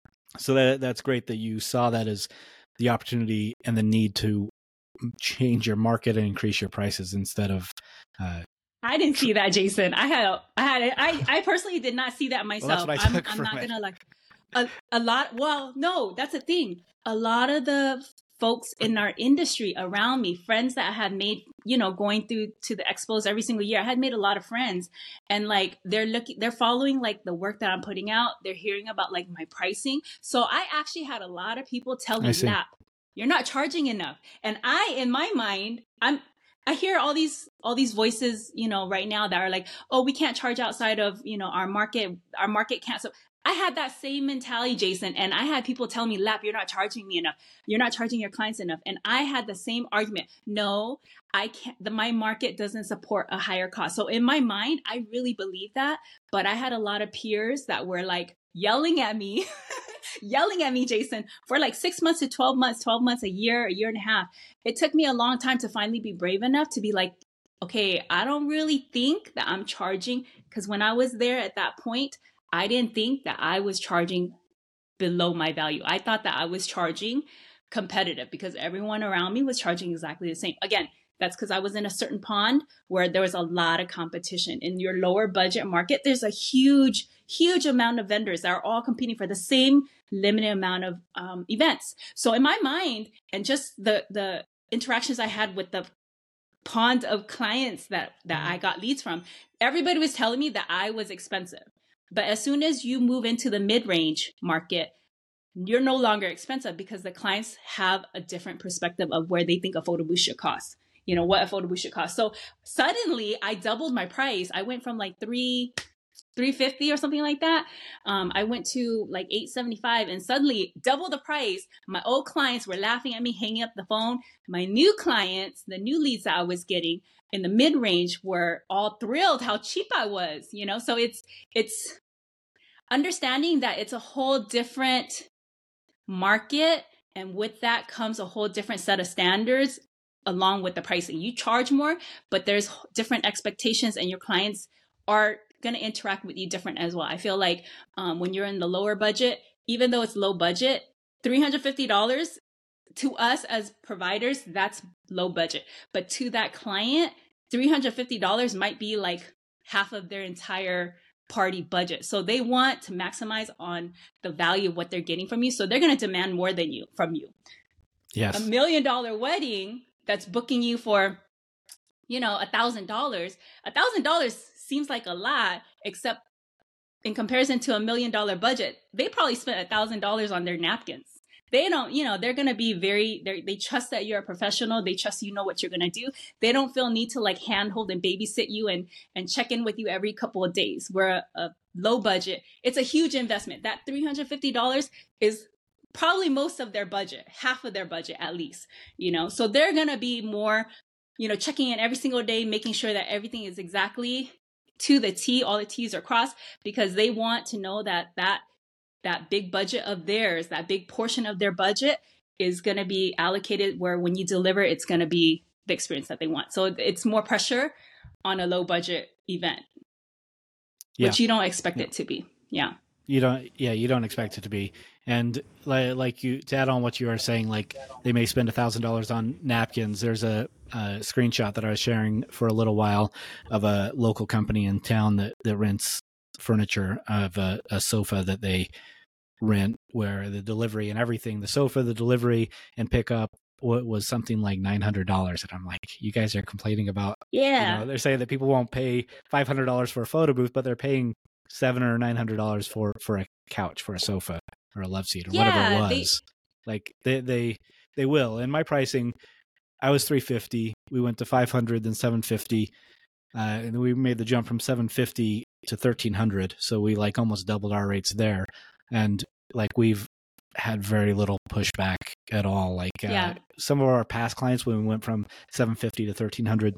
S2: So that that's great that you saw that as the opportunity and the need to change your market and increase your prices instead of. Uh,
S3: I didn't see that, Jason. I had, I had, I, I personally did not see that myself.
S2: Well, that's what I
S3: I'm,
S2: took
S3: I'm
S2: from
S3: not
S2: it.
S3: gonna like a, a lot. Well, no, that's the thing. A lot of the folks in our industry around me, friends that I had made, you know, going through to the expos every single year, I had made a lot of friends, and like, they're looking, they're following like the work that I'm putting out. They're hearing about like my pricing. So I actually had a lot of people tell me, Lap, you're not charging enough. And I, in my mind, I'm, I hear all these, all these voices, you know, right now that are like, oh, we can't charge outside of, you know, our market, our market can't. So I had that same mentality, Jason. And I had people tell me, Lap, you're not charging me enough. You're not charging your clients enough. And I had the same argument. No, I can't, the, my market doesn't support a higher cost. So in my mind, I really believe that, but I had a lot of peers that were like yelling at me, yelling at me, Jason, for like six months to twelve months, twelve months, a year, a year and a half. It took me a long time to finally be brave enough to be like, okay, I don't really think that I'm charging, because when I was there at that point, I didn't think that I was charging below my value. I thought that I was charging competitive because everyone around me was charging exactly the same. Again, that's because I was in a certain pond where there was a lot of competition. In your lower budget market, there's a huge, huge amount of vendors that are all competing for the same limited amount of um, events. So in my mind, and just the the interactions I had with the pond of clients that that I got leads from, everybody was telling me that I was expensive. But as soon as you move into the mid-range market, you're no longer expensive because the clients have a different perspective of where they think a photo booth should cost. You know, what a photo booth should cost. So suddenly I doubled my price. I went from like three, three fifty or something like that. Um, I went to like eight seventy-five, and suddenly double the price. My old clients were laughing at me, hanging up the phone. My new clients, the new leads that I was getting in the mid range, were all thrilled how cheap I was, you know? So it's, it's understanding that it's a whole different market. And with that comes a whole different set of standards along with the pricing. You charge more, but there's different expectations, and your clients are going to interact with you different as well. I feel like um, when you're in the lower budget, even though it's low budget, three hundred fifty dollars to us as providers, that's low budget. But to that client, three hundred fifty dollars might be like half of their entire party budget. So they want to maximize on the value of what they're getting from you. So they're going to demand more than you from you.
S2: Yes.
S3: A million dollar wedding that's booking you for, you know, a thousand dollars, a thousand dollars seems like a lot, except in comparison to a million dollar budget, they probably spent a thousand dollars on their napkins. They don't, you know, they're going to be very, they trust that you're a professional. They trust you know what you're going to do. They don't feel need to like handhold and babysit you and, and check in with you every couple of days. Where a, a low budget, it's a huge investment. That three hundred fifty dollars is probably most of their budget, half of their budget at least, you know? So they're going to be more, you know, checking in every single day, making sure that everything is exactly to the T, all the T's are crossed, because they want to know that that, that big budget of theirs, that big portion of their budget is going to be allocated where when you deliver, it's going to be the experience that they want. So it's more pressure on a low budget event, yeah. which you don't expect yeah. it to be. Yeah.
S2: You don't, yeah, you don't expect it to be. And like, like you, to add on what you were saying, like they may spend a thousand dollars on napkins. There's a, a screenshot that I was sharing for a little while of a local company in town that, that rents furniture of a, a sofa that they rent, where the delivery and everything, the sofa, the delivery and pickup was something like nine hundred dollars. And I'm like, you guys are complaining about,
S3: yeah,
S2: you know, they're saying that people won't pay five hundred dollars for a photo booth, but they're paying seven or nine hundred dollars for, for a couch, for a sofa or a love seat or
S3: yeah,
S2: whatever it
S3: they...
S2: was. Like they, they, they will. And my pricing, I was three fifty. We went to five hundred, then seven fifty. Uh, and we made the jump from seven fifty to thirteen hundred. So we like almost doubled our rates there. And like we've had very little pushback at all. Like uh,
S3: yeah.
S2: some of our past clients, when we went from seven fifty to thirteen hundred,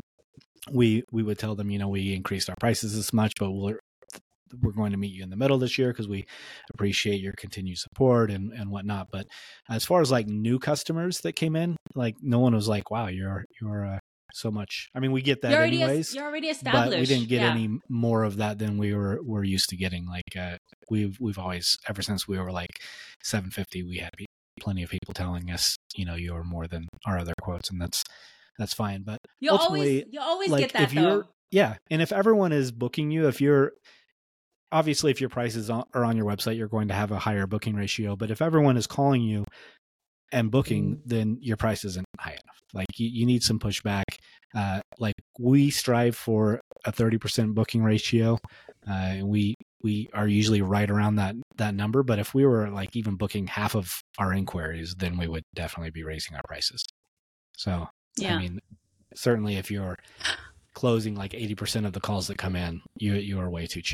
S2: we, we would tell them, you know, we increased our prices this much, but we're, we're going to meet you in the middle this year because we appreciate your continued support and, and whatnot. But as far as like new customers that came in, like no one was like, wow, you're, you're uh, so much. I mean, we get that
S3: you're already
S2: anyways,
S3: a, you're already established.
S2: But we didn't get
S3: yeah.
S2: any more of that than we were, were used to getting. Like uh, we've, we've always, ever since we were like seven fifty, we had plenty of people telling us, you know, you're more than our other quotes, and that's, that's fine. But
S3: you'll
S2: ultimately,
S3: always, you always
S2: like,
S3: get that
S2: if you're,
S3: though.
S2: Yeah. And if everyone is booking you, if you're, obviously, if your prices are on your website, you're going to have a higher booking ratio. But if everyone is calling you and booking, mm-hmm. then your price isn't high enough. Like you, you need some pushback. Uh, like we strive for a thirty percent booking ratio. Uh, and we, we are usually right around that, that number. But if we were like even booking half of our inquiries, then we would definitely be raising our prices. So, yeah. I mean, certainly if you're closing like eighty percent of the calls that come in, you, you are way too cheap.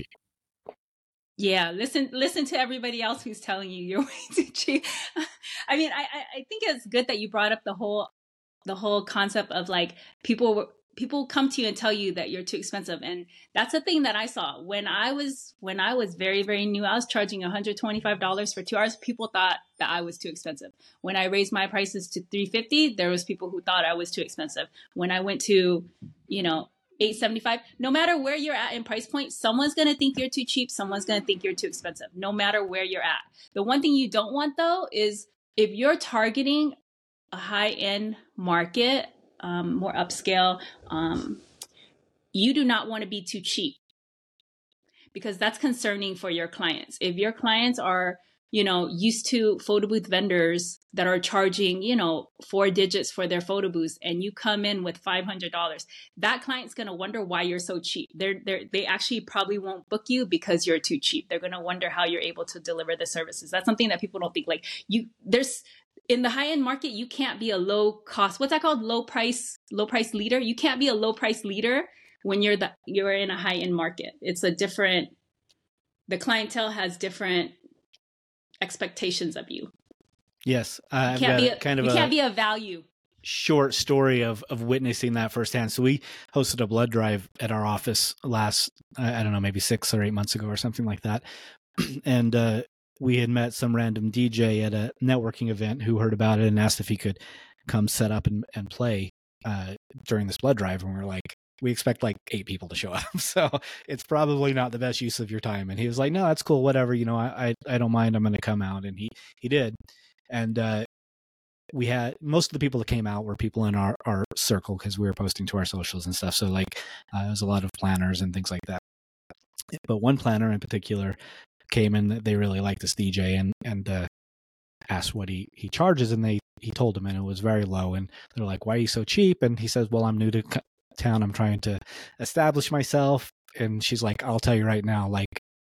S3: Yeah, listen, listen to everybody else who's telling you you're way too cheap. I mean, I, I think it's good that you brought up the whole, the whole concept of like people, people come to you and tell you that you're too expensive, and that's the thing that I saw when I was, when I was very, very new. I was charging one hundred twenty-five dollars for two hours. People thought that I was too expensive. When I raised my prices to three hundred fifty dollars, there was people who thought I was too expensive. When I went to, you know, eight seventy-five, no matter where you're at in price point, someone's going to think you're too cheap. Someone's going to think you're too expensive, no matter where you're at. The one thing you don't want though, is if you're targeting a high end market, um, more upscale, um, you do not want to be too cheap, because that's concerning for your clients. If your clients are, you know, used to photo booth vendors that are charging, you know, four digits for their photo booths, and you come in with five hundred dollars, that client's going to wonder why you're so cheap. They're, they're, they actually probably won't book you because you're too cheap. They're going to wonder how you're able to deliver the services. That's something that people don't think. Like you, there's, in the high end market, you can't be a low cost, what's that called? Low price, low price leader. You can't be a low price leader when you're the, you're in a high end market. It's a different, the clientele has different expectations of you.
S2: Yes. Uh,
S3: you can't, be a,
S2: kind of
S3: you
S2: a
S3: can't be a value.
S2: Short story of, of witnessing that firsthand. So we hosted a blood drive at our office last, I don't know, maybe six or eight months ago or something like that. And uh, we had met some random D J at a networking event who heard about it and asked if he could come set up and, and play uh, during this blood drive. And we were like, we expect like eight people to show up. So it's probably not the best use of your time. And he was like, no, that's cool. Whatever. You know, I, I, I don't mind. I'm going to come out. And he, he did. And, uh, we had, most of the people that came out were people in our, our circle, because we were posting to our socials and stuff. So like, uh, there was a lot of planners and things like that. But one planner in particular came in, they really liked this D J and, and, uh, asked what he, he charges. And they, he told them, and it was very low. And they're like, why are you so cheap? And he says, well, I'm new to co- town. I'm trying to establish myself. And she's like, I'll tell you right now, like,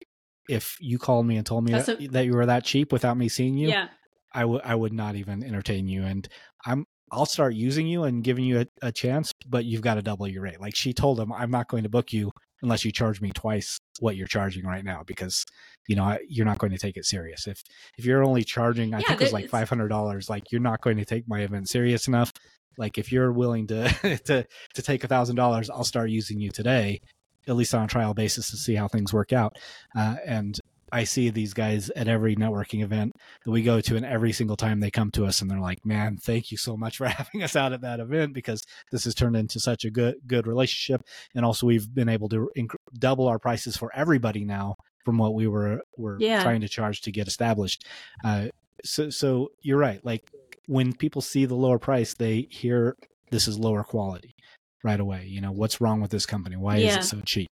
S2: if you called me and told me a- that you were that cheap without me seeing you,
S3: yeah.
S2: I would I would not even entertain you. And I'm I'll start using you and giving you a, a chance, but you've got to double your rate. Like she told him, I'm not going to book you unless you charge me twice what you're charging right now, because, you know, I, you're not going to take it serious. If, if you're only charging, I
S3: Yeah,
S2: think it was
S3: there-
S2: like five hundred dollars, like you're not going to take my event serious enough. Like if you're willing to, to, to take a thousand dollars, I'll start using you today, at least on a trial basis, to see how things work out. Uh, and I see these guys at every networking event that we go to, and every single time they come to us and they're like, man, thank you so much for having us out at that event, because this has turned into such a good, good relationship. And also we've been able to inc- double our prices for everybody now from what we were, were
S3: Yeah.
S2: trying to charge to get established. Uh, so, so you're right. Like when people see the lower price, they hear this is lower quality right away. You know, what's wrong with this company? Why
S3: Yeah.
S2: is it so cheap?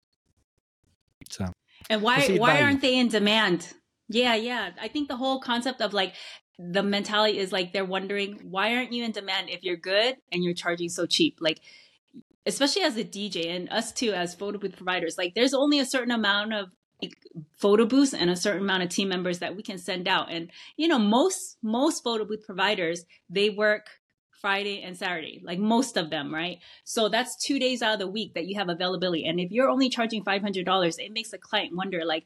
S2: So.
S3: And why
S2: Perceived
S3: why
S2: value.
S3: aren't they in demand? Yeah, yeah. I think the whole concept of like the mentality is like they're wondering, why aren't you in demand if you're good and you're charging so cheap? Like, especially as a D J and us too as photo booth providers, like there's only a certain amount of photo booths and a certain amount of team members that we can send out. And you know, most most photo booth providers, they work Friday and Saturday, like most of them, right? So that's two days out of the week that you have availability. And if you're only charging five hundred dollars, it makes a client wonder, like,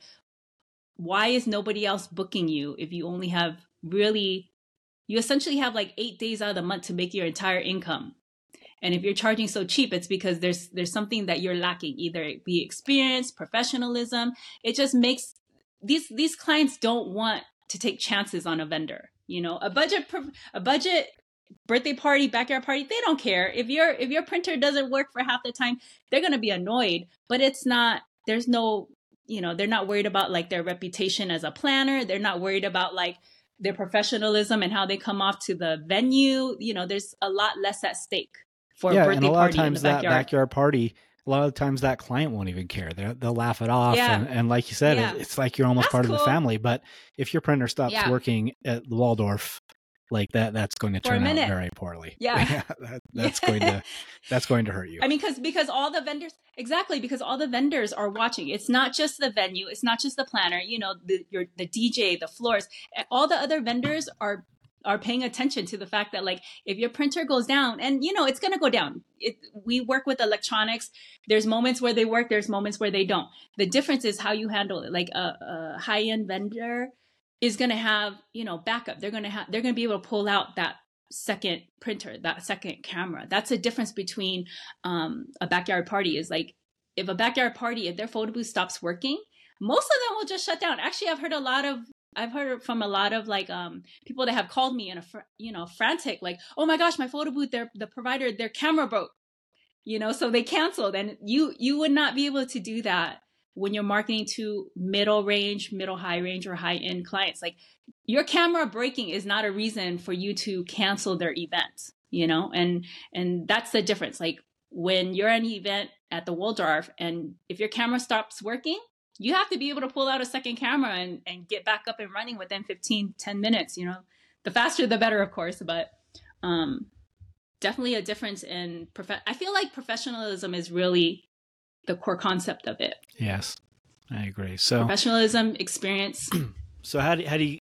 S3: why is nobody else booking you if you only have really, you essentially have like eight days out of the month to make your entire income. And if you're charging so cheap, it's because there's there's something that you're lacking, either it be experience, professionalism. It just makes, these these clients don't want to take chances on a vendor. You know, a budget, a budget birthday party, backyard party, they don't care. If your if your printer doesn't work for half the time, they're going to be annoyed, but it's not, there's no, you know, they're not worried about like their reputation as a planner. They're not worried about like their professionalism and how they come off to the venue. You know, there's a lot less at stake for
S2: Yeah,
S3: a birthday
S2: and a lot of
S3: party in the
S2: times that
S3: backyard.
S2: backyard party, a lot of times that client won't even care. They'll, they'll laugh it off.
S3: Yeah.
S2: And, and like you said,
S3: Yeah.
S2: it, it's like you're almost
S3: That's
S2: part of the
S3: cool.
S2: family. But if your printer stops
S3: Yeah.
S2: working at the Waldorf, like that, that's going to
S3: For a
S2: turn out
S3: minute.
S2: very poorly.
S3: Yeah.
S2: that, that's
S3: Yeah.
S2: going to, that's going to hurt you.
S3: I mean, because because all the vendors, exactly, because all the vendors are watching. It's not just the venue, it's not just the planner. You know, the your the D J, the floors, all the other vendors are are paying attention to the fact that like if your printer goes down, and you know it's going to go down. It, we work with electronics. There's moments where they work. There's moments where they don't. The difference is how you handle it. Like a, a high end vendor is going to have, you know, backup. They're going to have, they're going to be able to pull out that second printer, that second camera. That's a difference between um, a backyard party. Is like, if a backyard party, if their photo booth stops working, most of them will just shut down. Actually, I've heard a lot of, I've heard from a lot of like um, people that have called me in a, fr- you know, frantic, like, oh my gosh, my photo booth, their, the provider, their camera broke, you know, so they canceled. And you, you would not be able to do that when you're marketing to middle range, middle high range, or high end clients. Like your camera breaking is not a reason for you to cancel their event, you know, and and that's the difference. Like when you're at an event at the Waldorf, and if your camera stops working, you have to be able to pull out a second camera and, and get back up and running within fifteen, ten minutes, you know. The faster the better, of course, but um, definitely a difference in prof- I feel like professionalism is really the core concept of it.
S2: Yes, I agree. So
S3: Professionalism, experience.
S2: So how do, how do you,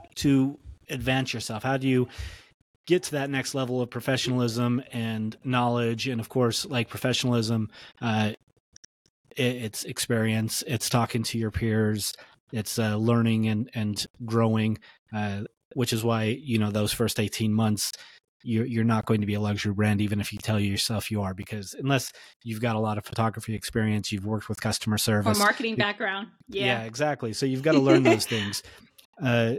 S2: to advance yourself, how do you get to that next level of professionalism and knowledge? And of course, like professionalism, uh, it, it's experience, it's talking to your peers, it's uh, learning and, and growing, uh, which is why, you know, those first eighteen months, you're, you're not going to be a luxury brand, even if you tell yourself you are, because unless you've got a lot of photography experience, you've worked with customer service.
S3: Or marketing
S2: you,
S3: background. Yeah.
S2: Yeah, exactly. So you've got to learn those things. Uh,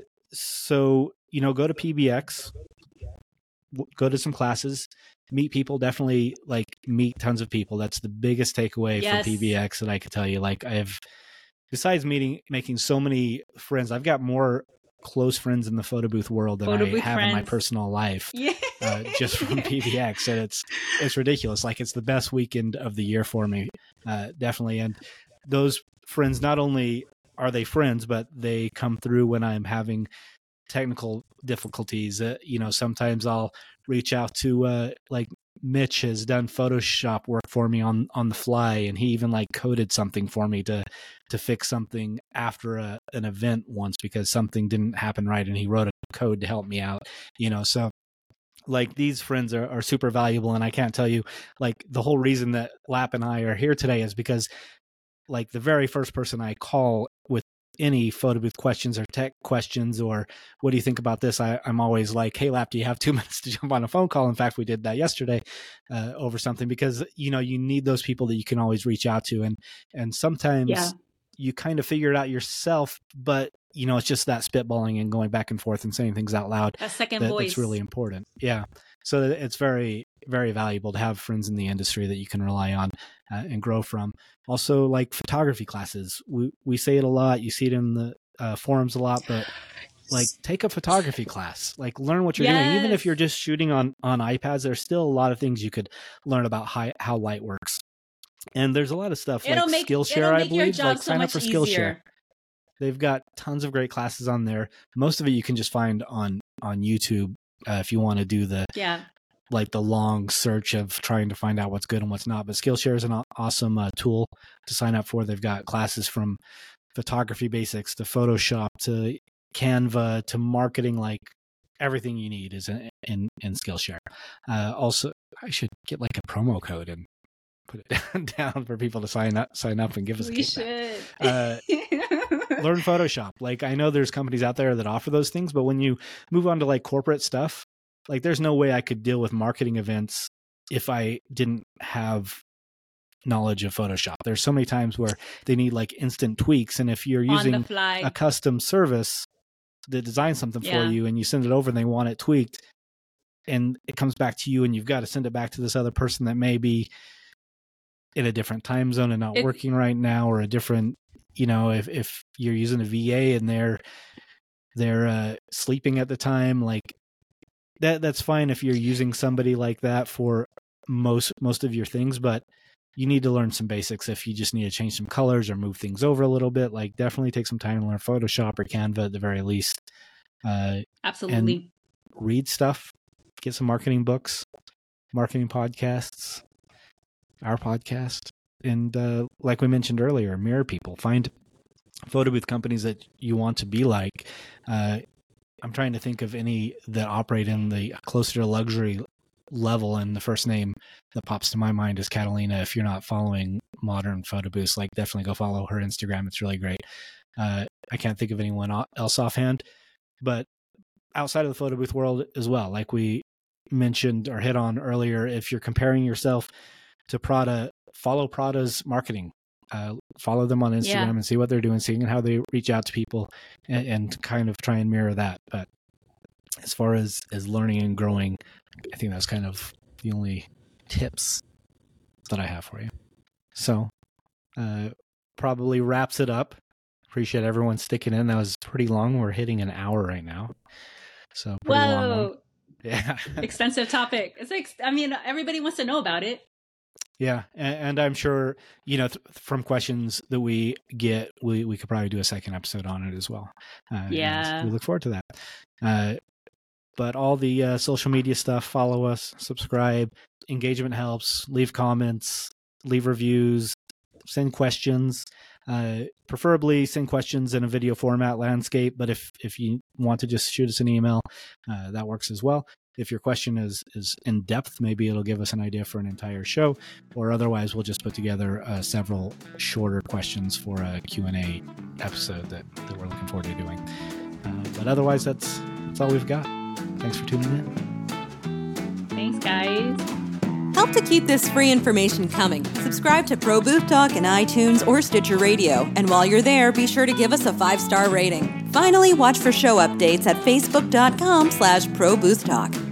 S2: so, you know, go to P B X, w- go to some classes, meet people, definitely like meet tons of people. That's the biggest takeaway
S3: Yes.
S2: from P B X that I could tell you. Like I have, besides meeting, making so many friends, I've got more close friends in the photo booth world than
S3: Photo
S2: I
S3: booth
S2: have in my
S3: friends.
S2: personal life.
S3: Yeah.
S2: Uh, just from P B X, and it's it's ridiculous. Like it's the best weekend of the year for me, uh, definitely. And those friends, not only are they friends, but they come through when I'm having technical difficulties. Uh, you know, sometimes I'll reach out to uh, like Mitch has done Photoshop work for me on on the fly, and he even like coded something for me to to fix something after a, an event once because something didn't happen right, and he wrote a code to help me out. You know, so. Like these friends are, are super valuable. And I can't tell you, like the whole reason that Lap and I are here today is because like the very first person I call with any photo booth questions or tech questions, or what do you think about this? I, I'm always like, hey, Lap, do you have two minutes to jump on a phone call? In fact, we did that yesterday uh, over something, because, you know, you need those people that you can always reach out to. And, and sometimes yeah. you kind of figure it out yourself, but, you know, it's just that spitballing and going back and forth and saying things out loud.
S3: A second
S2: that,
S3: voice.
S2: That's really important. Yeah. So it's very, very valuable to have friends in the industry that you can rely on uh, and grow from. Also, like photography classes, we we say it a lot. You see it in the uh, forums a lot, but like take a photography class, like learn what you're yes. doing. Even if you're just shooting on, on iPads, there's still a lot of things you could learn about how, how light works. And there's a lot of stuff
S3: it'll
S2: like
S3: make,
S2: Skillshare, I believe, like
S3: so
S2: sign up for
S3: easier.
S2: Skillshare. They've got tons of great classes on there. Most of it you can just find on, on YouTube uh, if you want to do the
S3: yeah.
S2: like the long search of trying to find out what's good and what's not. But Skillshare is an awesome uh, tool to sign up for. They've got classes from photography basics to Photoshop to Canva to marketing. Like everything you need is in, in, in Skillshare. Uh, also, I should get like a promo code and put it down for people to sign up, sign up and give us.
S3: We should.
S2: Uh, learn Photoshop. Like I know there's companies out there that offer those things, but when you move on to like corporate stuff, like there's no way I could deal with marketing events if I didn't have knowledge of Photoshop. There's so many times where they need like instant tweaks. And if you're using a custom service that designs something yeah. for you and you send it over and they want it tweaked and it comes back to you and you've got to send it back to this other person that may be in a different time zone and not it, working right now, or a different, you know, if, if you're using a V A and they're, they're uh, sleeping at the time, like, That that's fine if you're using somebody like that for most most of your things, but you need to learn some basics. If you just need to change some colors or move things over a little bit, like definitely take some time to learn Photoshop or Canva at the very least. Uh,
S3: Absolutely.
S2: And read stuff, get some marketing books, marketing podcasts, our podcast, and uh, like we mentioned earlier, mirror people. Find photo booth companies that you want to be like. Uh, I'm trying to think of any that operate in the closer to luxury level, and the first name that pops to my mind is Catalina. If you're not following modern photo booths, like definitely go follow her Instagram. It's really great. Uh, I can't think of anyone else offhand, but outside of the photo booth world as well, like we mentioned or hit on earlier, if you're comparing yourself to Prada, follow Prada's marketing. Uh, follow them on Instagram yeah. and see what they're doing, seeing how they reach out to people, and, and kind of try and mirror that. But as far as, as learning and growing, I think that's kind of the only tips that I have for you. So uh, probably wraps it up. Appreciate everyone sticking in. That was pretty long. We're hitting an hour right now. So pretty
S3: Whoa.
S2: long one. Yeah.
S3: Extensive topic. It's like, I mean, everybody wants to know about it.
S2: Yeah, and, and I'm sure, you know, th- from questions that we get, we, we could probably do a second episode on it as well. Uh,
S3: yeah.
S2: We look forward to that. Uh, but all the uh, social media stuff, follow us, subscribe, engagement helps, leave comments, leave reviews, send questions, uh, preferably send questions in a video format, landscape. But if, if you want to just shoot us an email, uh, that works as well. If your question is, is in depth, maybe it'll give us an idea for an entire show, or otherwise we'll just put together uh, several shorter questions for a Q and A episode that, that we're looking forward to doing. Uh, but otherwise, that's, that's all we've got. Thanks for tuning in.
S3: Thanks, guys.
S1: Help to keep this free information coming. Subscribe to Pro Booth Talk in iTunes or Stitcher Radio. And while you're there, be sure to give us a five-star rating. Finally, watch for show updates at facebook.com slash Pro Booth Talk.